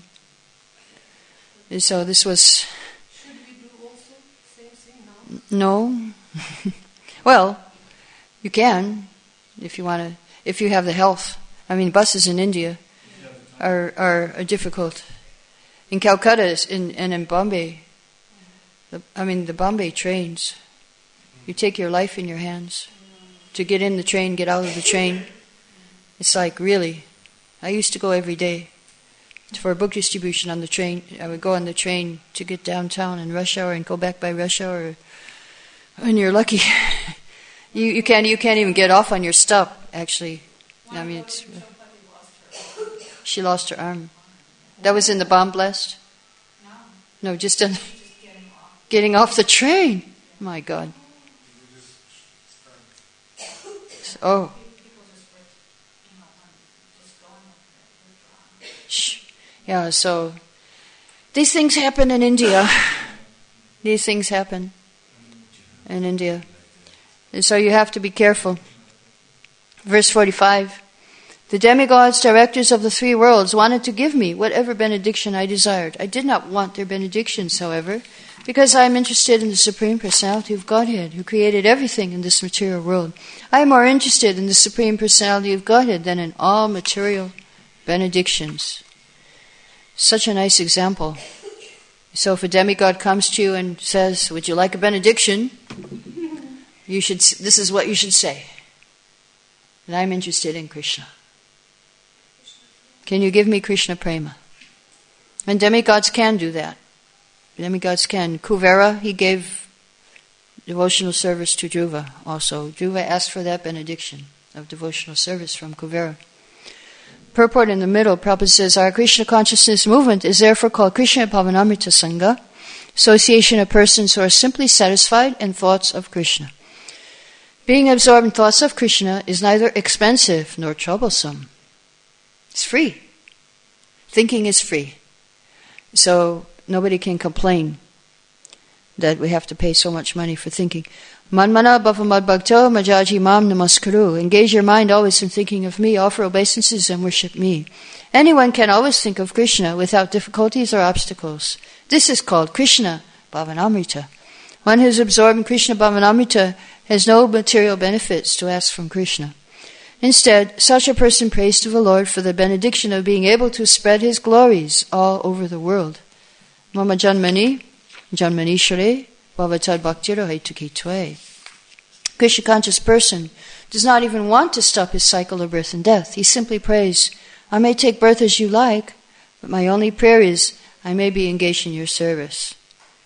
And so this was... Should we do also same thing now? No. Well, you can if you want to, if you have the health. I mean, buses in India are are, are difficult. In Calcutta in, and in Bombay, the, I mean, the Bombay trains, you take your life in your hands. To get in the train, get out of the train. It's like, really. I used to go every day for a book distribution on the train. I would go on the train to get downtown in rush hour and go back by rush hour. And you're lucky. you you can't you can't even get off on your stop. Actually, I mean, it's. She lost her arm. That was in the bomb blast. No, just in, getting off the train. My God. Oh. Yeah, so these things happen in India. These things happen in India. And so you have to be careful. Verse forty-five. The demigods, directors of the three worlds, wanted to give me whatever benediction I desired. I did not want their benedictions, however, because I am interested in the Supreme Personality of Godhead, who created everything in this material world. I am more interested in the Supreme Personality of Godhead than in all material benedictions. Such a nice example. So if a demigod comes to you and says, would you like a benediction? You should. This is what you should say. That I'm interested in Krishna. Can you give me Krishna Prema? And demigods can do that. Demigods can. Kuvera, he gave devotional service to Dhruva also. Dhruva asked for that benediction of devotional service from Kuvera. Purport in the middle, Prabhupada says, our Krishna consciousness movement is therefore called Krishna Bhavanamrita Sangha, association of persons who are simply satisfied in thoughts of Krishna. Being absorbed in thoughts of Krishna is neither expensive nor troublesome. It's free. Thinking is free. So nobody can complain that we have to pay so much money for thinking. Manmana bhavamad bhakto majaji mam namaskaru. Engage your mind always in thinking of me, offer obeisances and worship me. Anyone can always think of Krishna without difficulties or obstacles. This is called Krishna Bhavanamrita. One who is absorbed in Krishna Bhavanamrita has no material benefits to ask from Krishna. Instead, such a person prays to the Lord for the benediction of being able to spread His glories all over the world. Mama Janmani, Janmani Shre, Bhavatad Bhaktira Haituki Twe. Krishna conscious person does not even want to stop his cycle of birth and death. He simply prays, I may take birth as you like, but my only prayer is, I may be engaged in your service.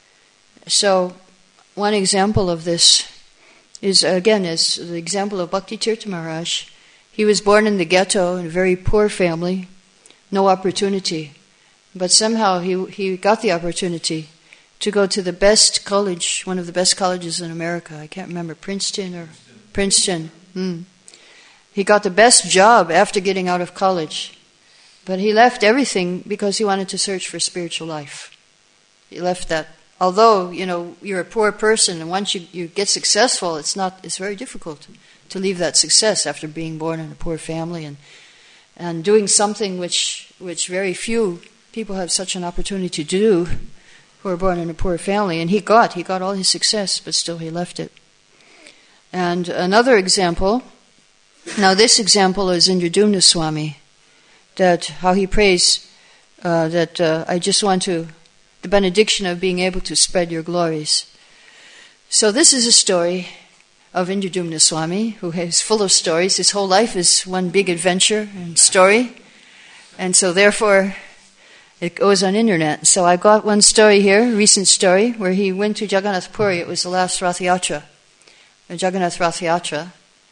So, one example of this is, again, is the example of Bhakti Tirtha Maharaj. He was born in the ghetto in a very poor family, no opportunity. But somehow he he got the opportunity to go to the best college, one of the best colleges in America. I can't remember, Princeton or Princeton. Mm. He got the best job after getting out of college. But he left everything because he wanted to search for spiritual life. He left that. Although, you know, you're a poor person and once you, you get successful, it's not it's very difficult to leave that success after being born in a poor family and and doing something which which very few people have such an opportunity to do who are born in a poor family. And he got, he got all his success, but still he left it. And another example, now this example is Indradyumna Swami, that how he prays uh, that uh, I just want to, the benediction of being able to spread your glories. So this is a story of Indradyumna Swami, who is full of stories. His whole life is one big adventure and story. And so therefore, it goes on internet. So I got one story here, a recent story, where he went to Jagannath Puri. It was the last Rath Yatra, the Jagannath Rath Yatra.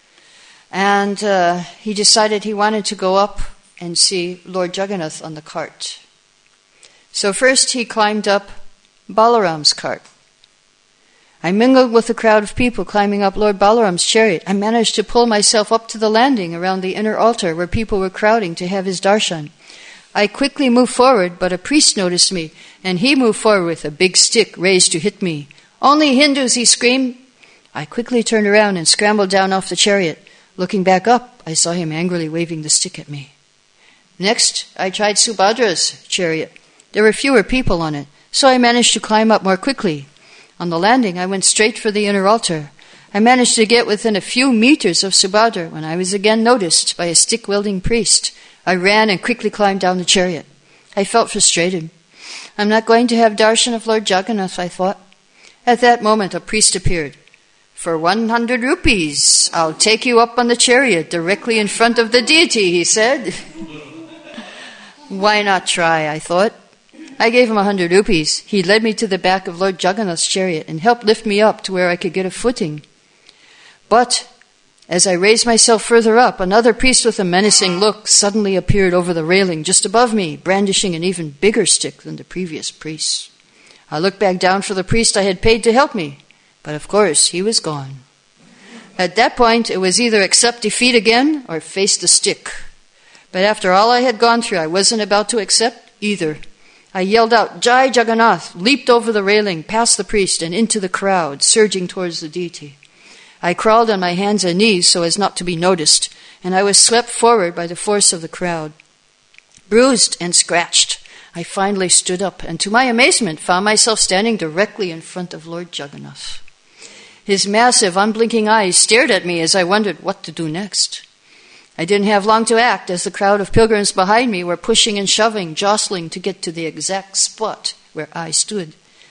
And uh, he decided he wanted to go up and see Lord Jagannath on the cart. So first he climbed up Balaram's cart. I mingled with the crowd of people climbing up Lord Balaram's chariot. I managed to pull myself up to the landing around the inner altar where people were crowding to have his darshan. I quickly moved forward, but a priest noticed me, and he moved forward with a big stick raised to hit me. Only Hindus, he screamed. I quickly turned around and scrambled down off the chariot. Looking back up, I saw him angrily waving the stick at me. Next, I tried Subhadra's chariot. There were fewer people on it, so I managed to climb up more quickly. On the landing, I went straight for the inner altar. I managed to get within a few meters of Subhadra when I was again noticed by a stick-wielding priest. I ran and quickly climbed down the chariot. I felt frustrated. I'm not going to have darshan of Lord Jagannath, I thought. At that moment, a priest appeared. For one hundred rupees, I'll take you up on the chariot directly in front of the deity, he said. Why not try, I thought. I gave him a hundred rupees. He led me to the back of Lord Jagannath's chariot and helped lift me up to where I could get a footing. But as I raised myself further up, another priest with a menacing look suddenly appeared over the railing just above me, brandishing an even bigger stick than the previous priest. I looked back down for the priest I had paid to help me, but of course he was gone. At that point, it was either accept defeat again or face the stick. But after all I had gone through, I wasn't about to accept either. I yelled out, Jai Jagannath, leaped over the railing, past the priest, and into the crowd, surging towards the deity. I crawled on my hands and knees so as not to be noticed, and I was swept forward by the force of the crowd. Bruised and scratched, I finally stood up, and to my amazement found myself standing directly in front of Lord Jagannath. His massive, unblinking eyes stared at me as I wondered what to do next. I didn't have long to act, as the crowd of pilgrims behind me were pushing and shoving, jostling to get to the exact spot where I stood.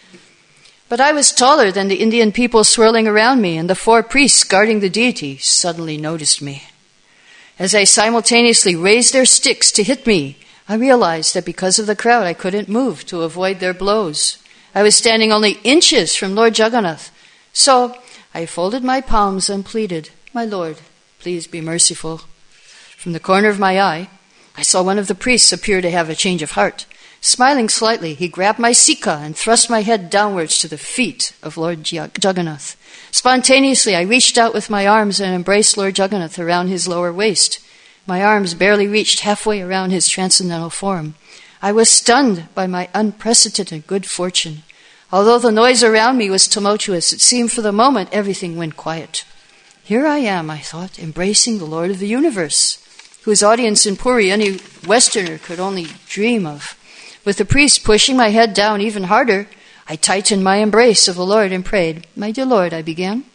But I was taller than the Indian people swirling around me, and the four priests guarding the deity suddenly noticed me. As they simultaneously raised their sticks to hit me, I realized that because of the crowd I couldn't move to avoid their blows. I was standing only inches from Lord Jagannath. So I folded my palms and pleaded, "My Lord, please be merciful." From the corner of my eye, I saw one of the priests appear to have a change of heart. Smiling slightly, he grabbed my sikha and thrust my head downwards to the feet of Lord Jagannath. Spontaneously, I reached out with my arms and embraced Lord Jagannath around his lower waist. My arms barely reached halfway around his transcendental form. I was stunned by my unprecedented good fortune. Although the noise around me was tumultuous, it seemed for the moment everything went quiet. Here I am, I thought, embracing the Lord of the universe, whose audience in Puri any Westerner could only dream of. With the priest pushing my head down even harder, I tightened my embrace of the Lord and prayed. "My dear Lord," I began,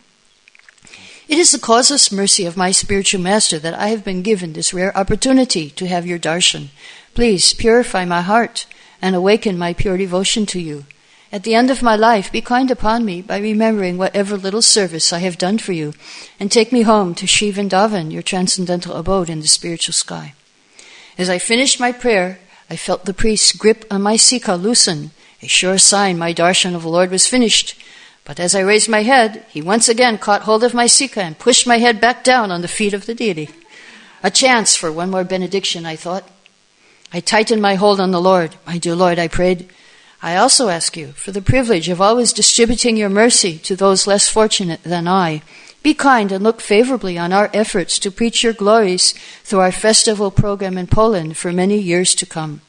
"it is the causeless mercy of my spiritual master that I have been given this rare opportunity to have your darshan. Please purify my heart and awaken my pure devotion to you. At the end of my life, be kind upon me by remembering whatever little service I have done for you, and take me home to Sri Vrindavan, your transcendental abode in the spiritual sky." As I finished my prayer, I felt the priest's grip on my sikha loosen, a sure sign my darshan of the Lord was finished. But as I raised my head, he once again caught hold of my sikha and pushed my head back down on the feet of the deity. A chance for one more benediction, I thought. I tightened my hold on the Lord. "My dear Lord," I prayed, "I also ask you for the privilege of always distributing your mercy to those less fortunate than I. Be kind and look favorably on our efforts to preach your glories through our festival program in Poland for many years to come."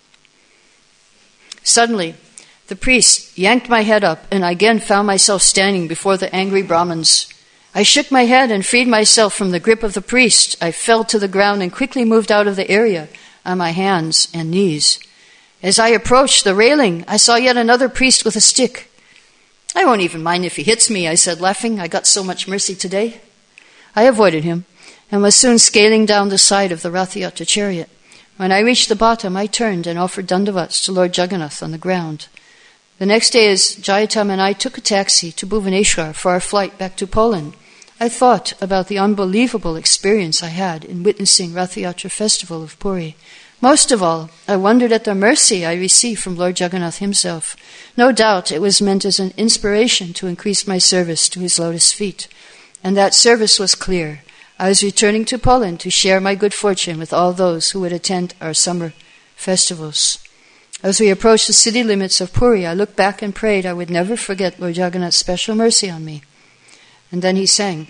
Suddenly, the priest yanked my head up, and I again found myself standing before the angry Brahmins. I shook my head and freed myself from the grip of the priest. I fell to the ground and quickly moved out of the area on my hands and knees. As I approached the railing, I saw yet another priest with a stick. "I won't even mind if he hits me," I said, laughing. "I got so much mercy today." I avoided him and was soon scaling down the side of the Rathayatra chariot. When I reached the bottom, I turned and offered dandavats to Lord Jagannath on the ground. The next day, as Jayatam and I took a taxi to Bhuvaneshwar for our flight back to Poland, I thought about the unbelievable experience I had in witnessing Rathayatra festival of Puri. Most of all, I wondered at the mercy I received from Lord Jagannath himself. No doubt it was meant as an inspiration to increase my service to his lotus feet. And that service was clear. I was returning to Poland to share my good fortune with all those who would attend our summer festivals. As we approached the city limits of Puri, I looked back and prayed I would never forget Lord Jagannath's special mercy on me. And then he sang,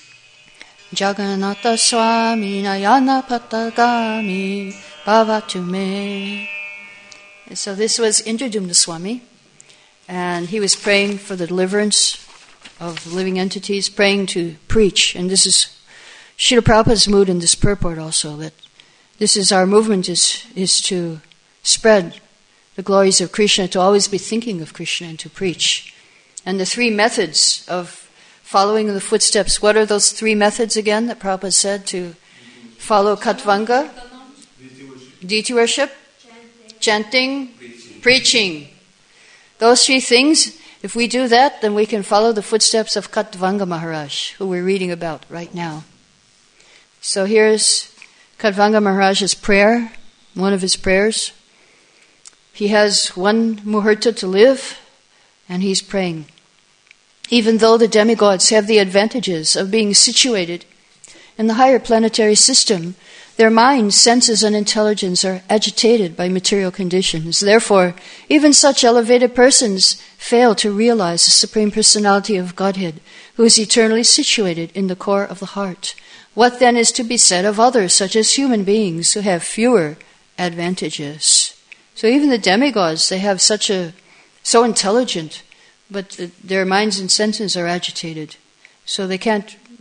"Jagannatha Swami Nayana Patagami Bhavatu Me." And so this was Indradumna Swami, and he was praying for the deliverance of living entities, praying to preach. And this is Srila Prabhupada's mood in this purport also, that this is our movement, is, is to spread the glories of Krishna, to always be thinking of Krishna and to preach. And the three methods of following in the footsteps, what are those three methods again that Prabhupada said to follow Katvanga? Deity worship, chanting, preaching. preaching. Those three things, if we do that, then we can follow the footsteps of Katvanga Maharaj, who we're reading about right now. So here's Katvanga Maharaj's prayer, one of his prayers. He has one muhurta to live, and he's praying. Even though the demigods have the advantages of being situated in the higher planetary system, their minds, senses, and intelligence are agitated by material conditions. Therefore, even such elevated persons fail to realize the Supreme Personality of Godhead, who is eternally situated in the core of the heart. What then is to be said of others, such as human beings, who have fewer advantages? So even the demigods, they have such a, so intelligent, but their minds and senses are agitated. So they can't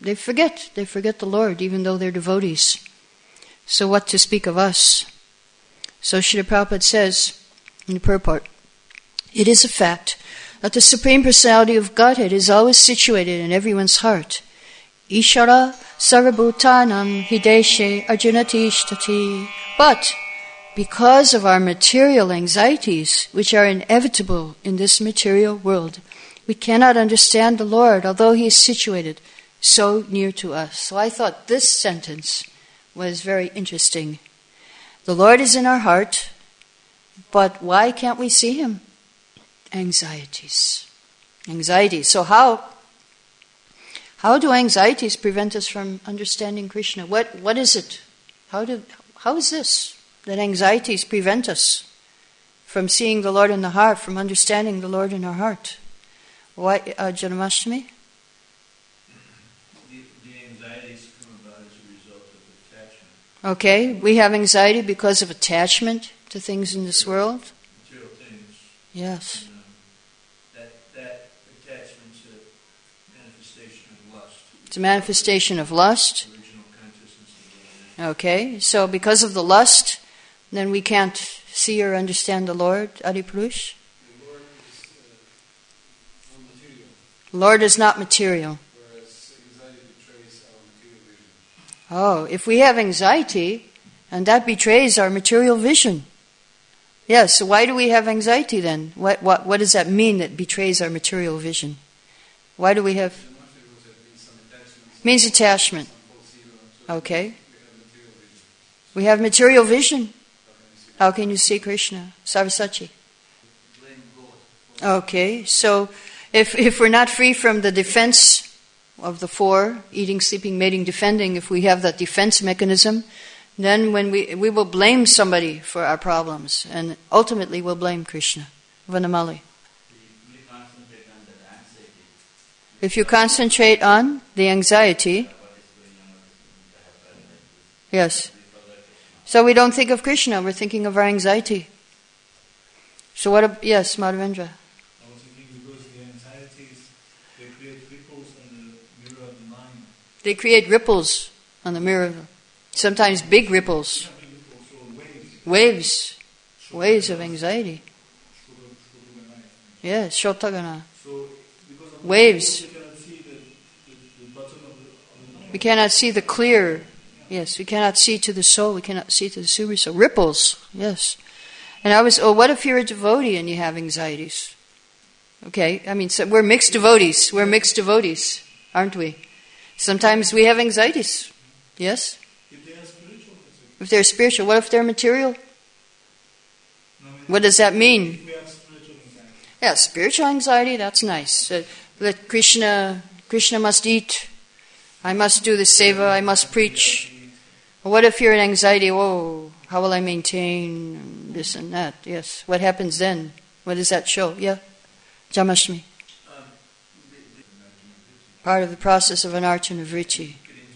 they forget. They forget the Lord, even though they're devotees. So what to speak of us? So Srila Prabhupada says in the purport, it is a fact that the Supreme Personality of Godhead is always situated in everyone's heart. Ishara sarvabhutanam hideshe arjunatishtati. But because of our material anxieties, which are inevitable in this material world, we cannot understand the Lord, although He is situated so near to us. So I thought this sentence was very interesting. The Lord is in our heart, but why can't we see Him? Anxieties. Anxieties. So how, how do anxieties prevent us from understanding Krishna? What, what is it? How do, how is this? That anxieties prevent us from seeing the Lord in the heart, from understanding the Lord in our heart. Why, uh, Janmashtami? The, the anxieties come about as a result of attachment. Okay, we have anxiety because of attachment to things in this world. Material things. Yes. And, um, that, that attachment's a manifestation of lust. It's a manifestation of lust. Original consciousness of the Lord. Okay, so because of the lust, then we can't see or understand the Lord, Adipurush? The Lord is uh, non-material, Lord is not material. whereas anxiety betrays our material vision. Oh, if we have anxiety, and that betrays our material vision. Yes, so why do we have anxiety then? What what what does that mean that betrays our material vision? Why do we have... The master was that means some attachments. Means attachment. Some false ego, so Okay. we have material vision. We have material vision. How can you see Krishna? Saraswati. Blame God. Okay, so if if we're not free from the defense of the four, eating, sleeping, mating, defending, if we have that defense mechanism, then when we we will blame somebody for our problems, and ultimately we'll blame Krishna. Vanamali. We, we concentrate on that anxiety. If you concentrate on the anxiety, What is going on, what is going to happen, yes. we forget Krishna. So we don't think of Krishna, we're thinking of our anxiety. So what, ab- yes, Madhavendra. I was thinking because the anxieties, they create ripples on the mirror of the mind. They create ripples on the mirror, sometimes big ripples, Not really ripples, or waves. waves, waves of anxiety. Shuru- Shuru- Yes, Shotagana. So, because of Waves. the we cannot see the, the, the bottom of the, of the We cannot see the clear, yes, we cannot see to the soul, we cannot see to the super soul. Ripples, yes. And I was, oh, what if you're a devotee and you have anxieties? Okay, I mean, so we're mixed devotees, we're mixed devotees, aren't we? Sometimes we have anxieties, yes? If they are spiritual, it's okay. If they're spiritual, what if they're material? No, I mean, What does that mean? if we have spiritual anxiety, Yeah, spiritual anxiety, that's nice. Uh, let Krishna, Krishna must eat. I must do the seva, I must preach. What if you're in anxiety? Whoa, how will I maintain this and that? Yes. What happens then? What does that show? Yeah? Jamashtami. Um, the, the, Part of the process of anarchana vritti.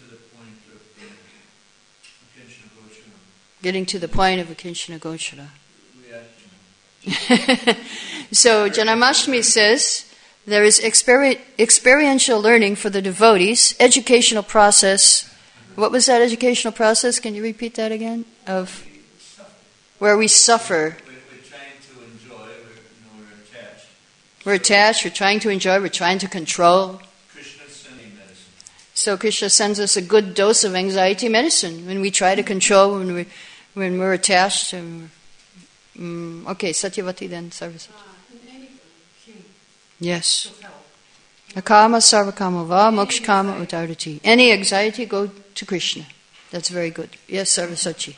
getting to the point of Akinchana Gochana. Getting to the point of akinchana gochara. Reaction. So Janamashmi says there is experi- experiential learning for the devotees, educational process. What was that educational process? Can you repeat that again? Of where we suffer. We're, we're trying to enjoy, we're, you know, we're attached. We're attached, we're trying to enjoy, we're trying to control. Krishna's sending medicine. So Krishna sends us a good dose of anxiety medicine when we try to control, when, we, when we're attached. And we're, mm, okay, Satyavati then, Sarvasati. Uh, in any him Yes. to help. Akama sarvakama va mokshkama udarati. Any anxiety, go to Krishna. That's very good. Yes, Sarvasati.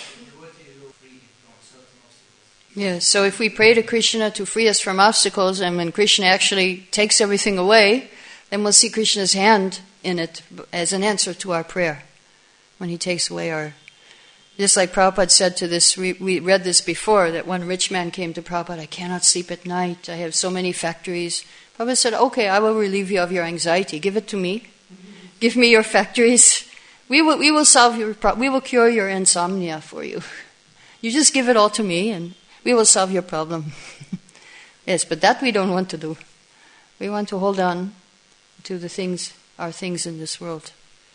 Yes, so if we pray to Krishna to free us from obstacles, and when Krishna actually takes everything away, then we'll see Krishna's hand in it as an answer to our prayer. When he takes away our... Just like Prabhupada said to this, we, we read this before, that one rich man came to Prabhupada, I cannot sleep at night, I have so many factories. Prabhupada said, okay, I will relieve you of your anxiety, give it to me. Give me your factories. We will, we will solve your problem, we will cure your insomnia for you. You just give it all to me and we will solve your problem. Yes, but that we don't want to do. We want to hold on to the things are things in this world.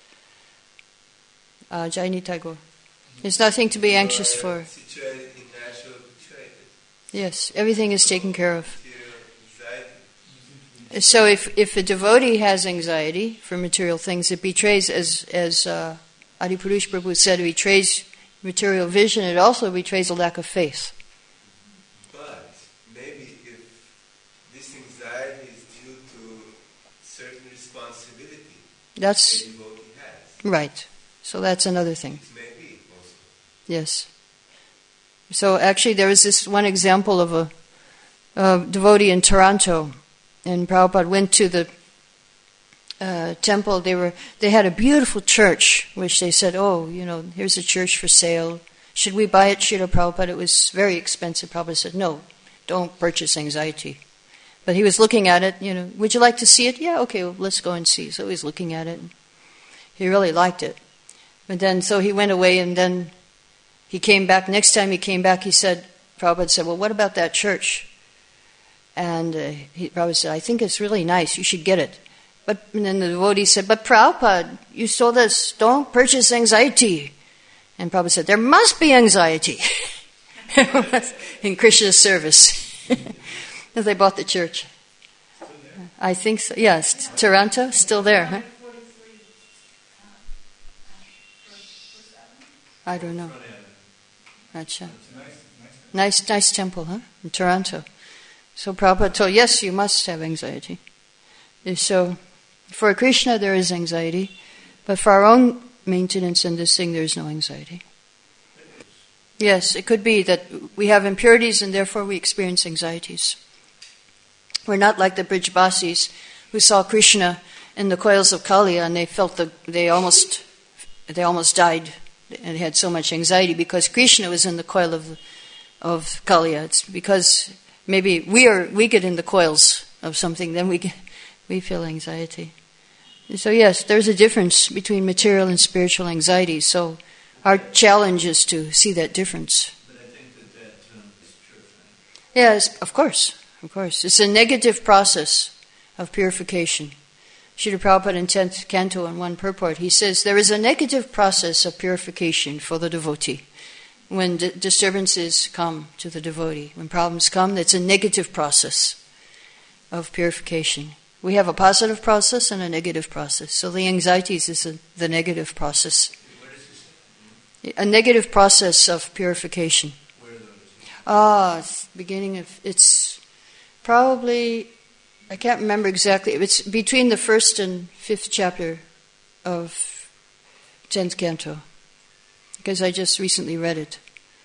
Uh, Jaini Tagore. There's nothing to be anxious for. Situated in natural situated. Yes, everything is taken care of. So if, if a devotee has anxiety for material things, it betrays, as as uh, Adipurush Prabhu said, it betrays material vision. It also betrays a lack of faith. But maybe if this anxiety is due to certain responsibility That's the devotee has. right. So that's another thing. It may be also. Yes. So actually there was this one example of a, a devotee in Toronto, and Prabhupada went to the uh, temple. They were they had a beautiful church, which they said, oh, you know, here's a church for sale. Should we buy it, Srila Prabhupada? It was very expensive. Prabhupada said, no, don't purchase anxiety. But he was looking at it, you know, would you like to see it? Yeah, okay, well, let's go and see. So he was looking at it. He really liked it. But then, so he went away, and then he came back. Next time he came back, he said, Prabhupada said, well, what about that church? And uh, he Prabhupada said, I think it's really nice. You should get it. But and then the devotee said, but Prabhupada, you told us, don't purchase anxiety. And Prabhupada said, there must be anxiety in Krishna's service. They bought the church. I think so. Yes, Toronto, still there, huh? I don't know. Achha. Nice, nice temple, huh? In Toronto. So Prabhupada told, yes, you must have anxiety. So, for Krishna there is anxiety, but for our own maintenance in this thing there is no anxiety. Yes, it could be that we have impurities and therefore we experience anxieties. We're not like the Brijbasis who saw Krishna in the coils of Kaliya and they felt that they almost, they almost died and had so much anxiety because Krishna was in the coil of of Kaliya. It's because maybe we are we get in the coils of something, then we get, we feel anxiety. So yes, there's a difference between material and spiritual anxiety. So our challenge is to see that difference. But I think that that term is purifying. Yes, of course, of course. It's a negative process of purification. Srila Prabhupada in tenth Canto in one purport, he says, there is a negative process of purification for the devotee. When d- disturbances come to the devotee, when problems come, that's a negative process of purification. We have a positive process and a negative process. So the anxieties is a, the negative process. A negative process of purification. Ah, it's beginning of, it's probably, I can't remember exactly, it's between the first and fifth chapter of tenth Canto, because I just recently read it.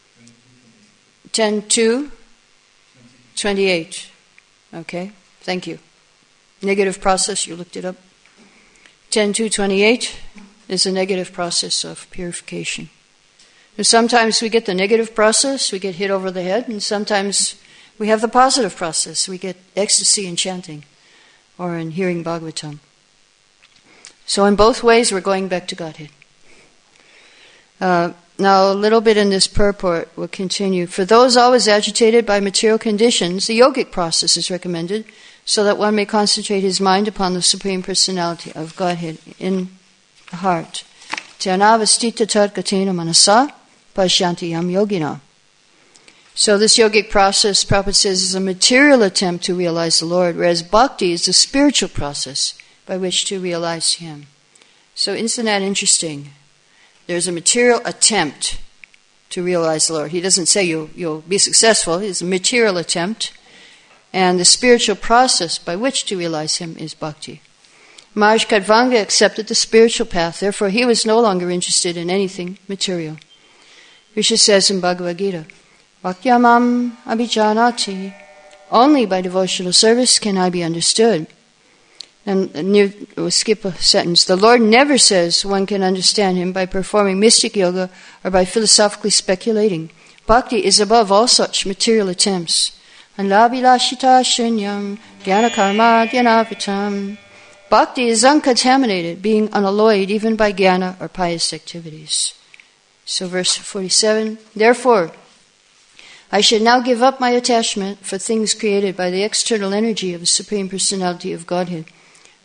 ten two, twenty-eight. Okay, thank you. Negative process, you looked it up. ten two twenty-eight is a negative process of purification. And sometimes we get the negative process, we get hit over the head, and sometimes we have the positive process, we get ecstasy in chanting or in hearing Bhagavatam. So in both ways, we're going back to Godhead. Uh, now, a little bit in this purport will continue. For those always agitated by material conditions, the yogic process is recommended so that one may concentrate his mind upon the Supreme Personality of Godhead in the heart. Tyanavastita tadgatena manasa pashyanti yam yogina. So this yogic process, Prabhupada says, is a material attempt to realize the Lord, whereas bhakti is a spiritual process by which to realize Him. So isn't that interesting? There's a material attempt to realize the Lord. He doesn't say you'll, you'll be successful. It's a material attempt. And the spiritual process by which to realize Him is bhakti. Maharaj Kadvanga accepted the spiritual path. Therefore, he was no longer interested in anything material. Krishna says in Bhagavad Gita, Bhakyamam abhijanati. Only by devotional service can I be understood. And near, we'll skip a sentence. The Lord never says one can understand Him by performing mystic yoga or by philosophically speculating. Bhakti is above all such material attempts. Anlabilashita shunyam gyanakarma dhyanavitam. Bhakti is uncontaminated, being unalloyed even by jnana or pious activities. So verse forty-seven, therefore, I should now give up my attachment for things created by the external energy of the Supreme Personality of Godhead.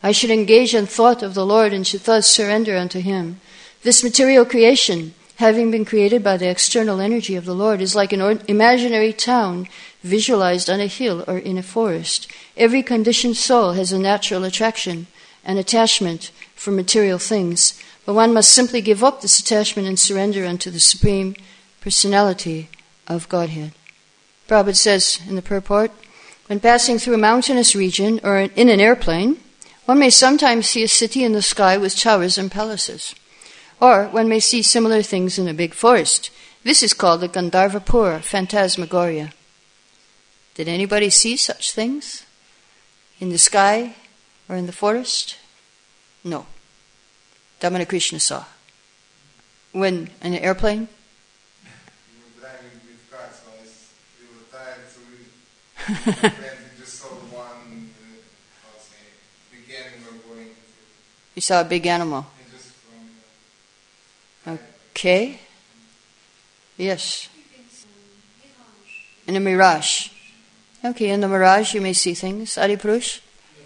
I should engage in thought of the Lord and should thus surrender unto Him. This material creation, having been created by the external energy of the Lord, is like an or- imaginary town visualized on a hill or in a forest. Every conditioned soul has a natural attraction and attachment for material things, but one must simply give up this attachment and surrender unto the Supreme Personality of Godhead. Prabhupada says in the purport, when passing through a mountainous region or in an airplane, one may sometimes see a city in the sky with towers and palaces. Or one may see similar things in a big forest. This is called the Gandharvapura phantasmagoria. Did anybody see such things in the sky or in the forest? No. Damana Krishna saw. When in an airplane? We were driving with cars, so we were tired, so we, we just saw the one, uh, I'll say, big animal going. You saw a big animal. Just from, uh, Okay. Yes. In a mirage. Okay, in the mirage you may see things. Adipurush?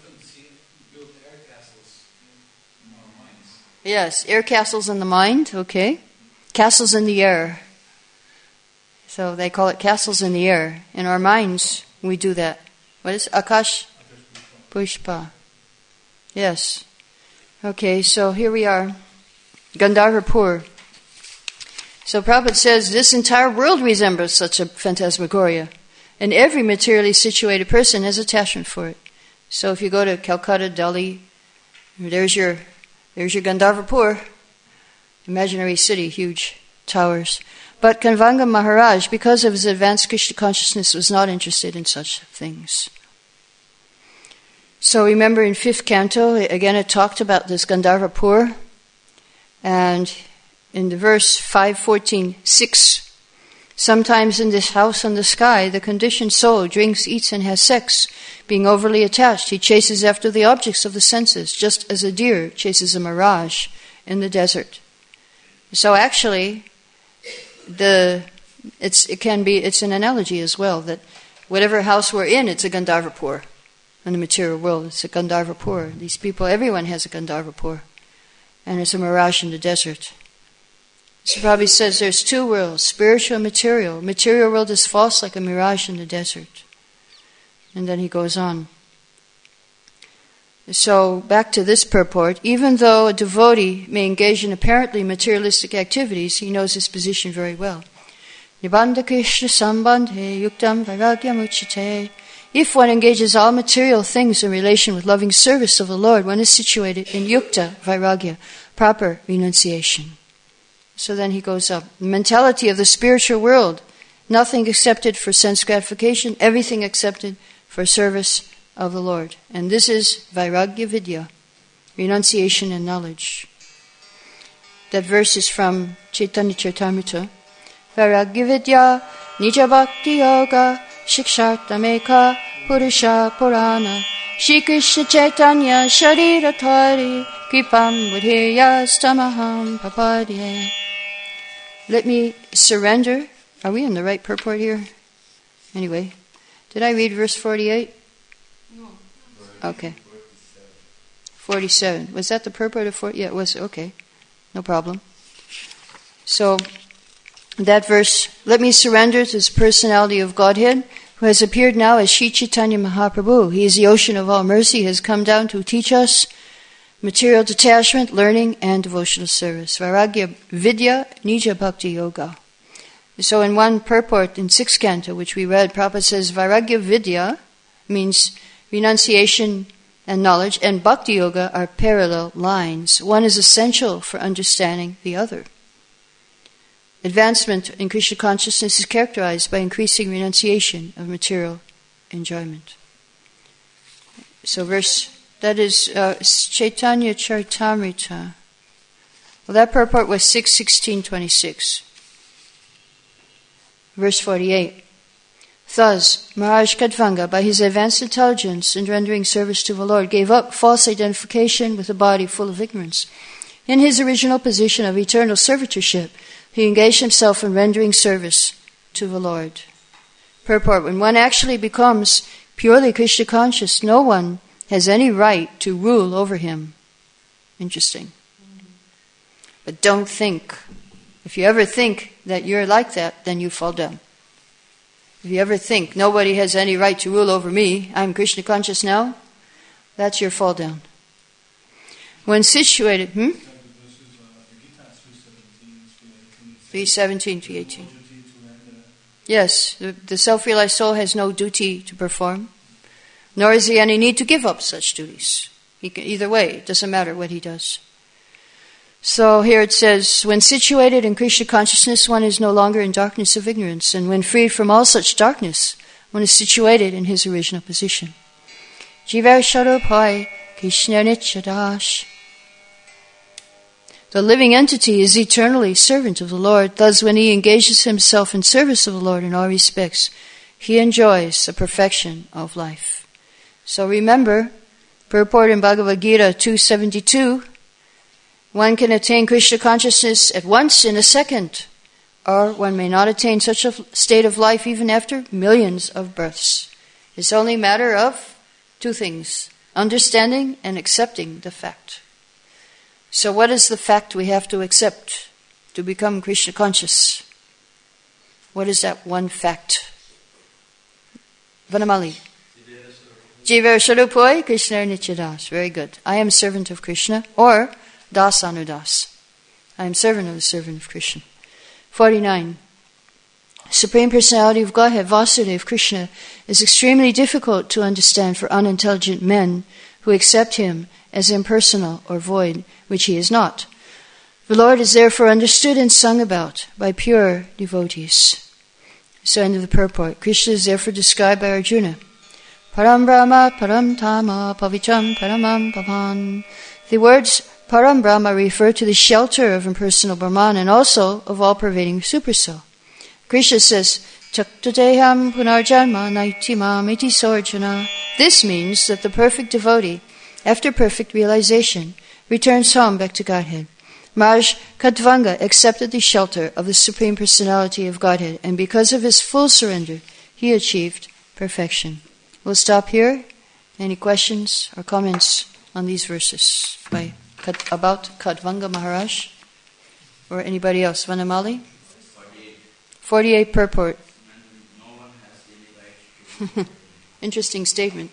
Yes, air castles in the mind. Okay. Castles in the air. So they call it castles in the air. In our minds, we do that. What is it? Akash? Pushpa. Yes. Okay, so here we are. Gandharvapur. So Prabhupada says this entire world resembles such a phantasmagoria, and every materially situated person has attachment for it. So if you go to Calcutta, Delhi, there's your there's your Gandharvapur, imaginary city, huge towers. But Kanvanga Maharaj, because of his advanced Krishna consciousness, was not interested in such things. So remember in fifth canto, again it talked about this Gandharvapur, and in the verse five fourteen six, sometimes in this house on the sky, the conditioned soul drinks, eats, and has sex. Being overly attached, he chases after the objects of the senses, just as a deer chases a mirage in the desert. So actually, the it's it can be it's an analogy as well that whatever house we're in, it's a Gandharvapur. In the material world, it's a Gandharvapur. These people, everyone has a Gandharvapur, and it's a mirage in the desert. So Prabhupada says there's two worlds, spiritual and material. Material world is false like a mirage in the desert. And then he goes on. So back to this purport, even though a devotee may engage in apparently materialistic activities, he knows his position very well. Nibandha Krishna sambandhe yuktam vairagyam uchite. If one engages all material things in relation with loving service of the Lord, one is situated in yukta vairagya, proper renunciation. So then he goes up. The mentality of the spiritual world, nothing accepted for sense gratification, everything accepted for service of the Lord. And this is Vairagya Vidya, renunciation and knowledge. That verse is from Chaitanya Charitamrita. Vairagya Vidya, Nija Bhakti Yoga, Shikshartameka, Purusha Purana, Shri Krishna Chaitanya Sharira Thari, Kripam Budheya Stamaham Papadye. Let me surrender. Are we in the right purport here? Anyway, did I read verse forty-eight? No. Okay. forty-seven. Was that the purport of forty? Yeah, it was. Okay. No problem. So, that verse, let me surrender to this personality of Godhead, who has appeared now as Sri Chaitanya Mahaprabhu. He is the ocean of all mercy, has come down to teach us material detachment, learning, and devotional service. Vairagya Vidya Nija Bhakti Yoga. So in one purport in sixth canto, which we read, Prabhupada says Vairagya Vidya means renunciation and knowledge, and Bhakti Yoga are parallel lines. One is essential for understanding the other. Advancement in Krishna consciousness is characterized by increasing renunciation of material enjoyment. So verse, that is uh, Chaitanya Charitamrita. Well, that purport was six sixteen twenty-six. Verse forty-eight. Thus, Maharaj Kadvanga, by his advanced intelligence in rendering service to the Lord, gave up false identification with a body full of ignorance. In his original position of eternal servitorship, he engaged himself in rendering service to the Lord. Purport. When one actually becomes purely Krishna conscious, no one has any right to rule over him. Interesting. But don't think. If you ever think that you're like that, then you fall down. If you ever think, nobody has any right to rule over me, I'm Krishna conscious now, that's your fall down. When situated, hmm? three seventeen, three eighteen. Yes, the, the self-realized soul has no duty to perform, nor is he any need to give up such duties. He can, either way, it doesn't matter what he does. So here it says, when situated in Krishna consciousness, one is no longer in darkness of ignorance, and when freed from all such darkness, one is situated in his original position. Jiva Sharupai Krishna Nityadash. The living entity is eternally servant of the Lord. Thus, when he engages himself in service of the Lord in all respects, he enjoys the perfection of life. So remember, purport in Bhagavad Gita two seventy-two, one can attain Krishna consciousness at once in a second, or one may not attain such a state of life even after millions of births. It's only a matter of two things, understanding and accepting the fact. So what is the fact we have to accept to become Krishna conscious? What is that one fact? Vanamali. Jiva Sharupoi Krishna Nityadas. Very good. I am servant of Krishna, or Das Anudas. I am servant of the servant of Krishna. forty-nine. Supreme Personality of Godhead, Vasudeva Krishna, is extremely difficult to understand for unintelligent men who accept him as impersonal or void, which he is not. The Lord is therefore understood and sung about by pure devotees. So end of the purport. Krishna is therefore described by Arjuna. Param Brahma, Param Tama, Pavicham, Paramam Pavan. The words Param Brahma refer to the shelter of impersonal Brahman and also of all-pervading Supersoul. Krishna says, Chaktadeham punarjanma naitimam iti sorjana. This means that the perfect devotee, after perfect realization, returns home back to Godhead. Maharaj Khatvanga accepted the shelter of the Supreme Personality of Godhead, and because of his full surrender, he achieved perfection. We'll stop here. Any questions or comments on these verses by about Khatvanga Maharaj or anybody else? Vanamali? forty-eight purport. No one has any right to Interesting statement.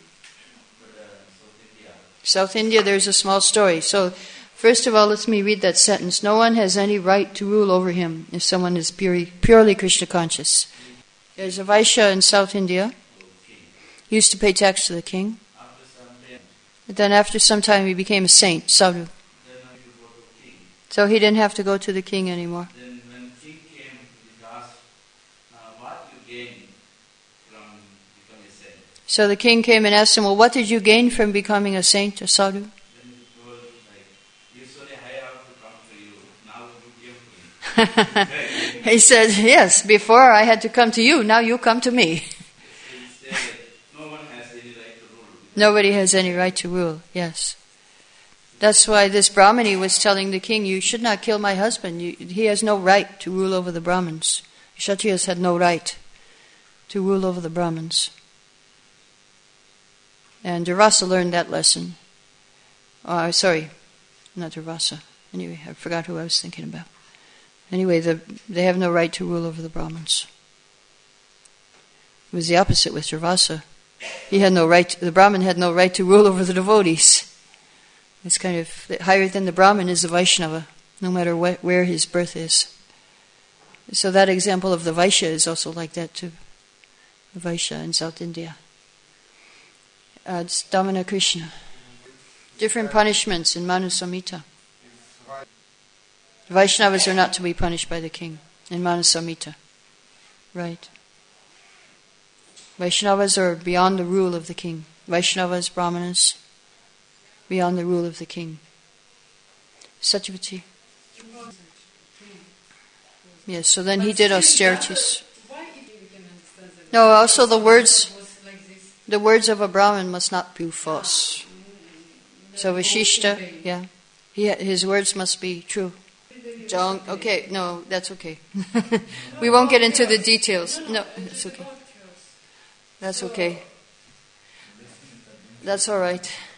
South India, there's a small story. So, first of all, let me read that sentence. No one has any right to rule over him if someone is purely, purely Krishna conscious. There's a Vaishya in South India. He used to pay tax to the king. But then after some time he became a saint, sadhu. So he didn't have to go to the king anymore. Then when king came, he asked, uh, what you gained from becoming a saint? So the king came and asked him, well, what did you gain from becoming a saint, a sadhu? Then he told, like, usually I have to come to you, now you give me. He said, yes, before I had to come to you, now you come to me. So he said, no one has any right to rule. Nobody has any right to rule, yes. That's why this Brahmani was telling the king, you should not kill my husband. You, he has no right to rule over the Brahmins. Kshatriyas had no right to rule over the Brahmins. And Durvasa learned that lesson. Oh, sorry, not Durvasa. Anyway, I forgot who I was thinking about. Anyway, the, they have no right to rule over the Brahmins. It was the opposite with Durvasa. He had no right, the Brahmin had no right to rule over the devotees. It's kind of, higher than the Brahmin is the Vaishnava, no matter wh- where his birth is. So that example of the Vaishya is also like that too. The Vaishya in South India. Uh, it's Damana Krishna. Different punishments in Manu Samhita. Vaishnavas are not to be punished by the king in Manu Samhita. Right. Vaishnavas are beyond the rule of the king. Vaishnavas, Brahmanas, beyond the rule of the king. Satyavati. Yes, so then he did austerities. No, also the words, the words of a Brahmin must not be false. So Vashishta, yeah, he, his words must be true. Don't, okay, no, that's okay. We won't get into the details. No, it's okay. That's okay. That's all right.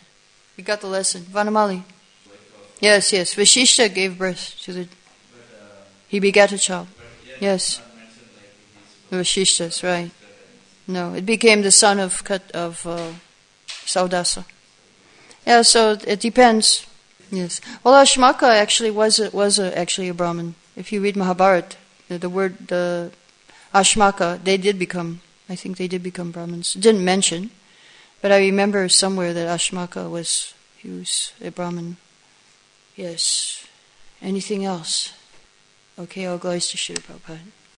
We got the lesson. Vanamali. Yes, yes. Vashishta gave birth to the... He begat a child. Yes. Vashishtas, right. No, it became the son of of uh, Saudasa. Yeah, so it depends. Yes. Well, Ashmaka actually was a, was a, actually a Brahmin. If you read Mahabharata, the, the word the Ashmaka, they did become. I think they did become Brahmins. It didn't mention, but I remember somewhere that Ashmaka was he was a Brahmin. Yes. Anything else? Okay, all glories to Srila Prabhupada.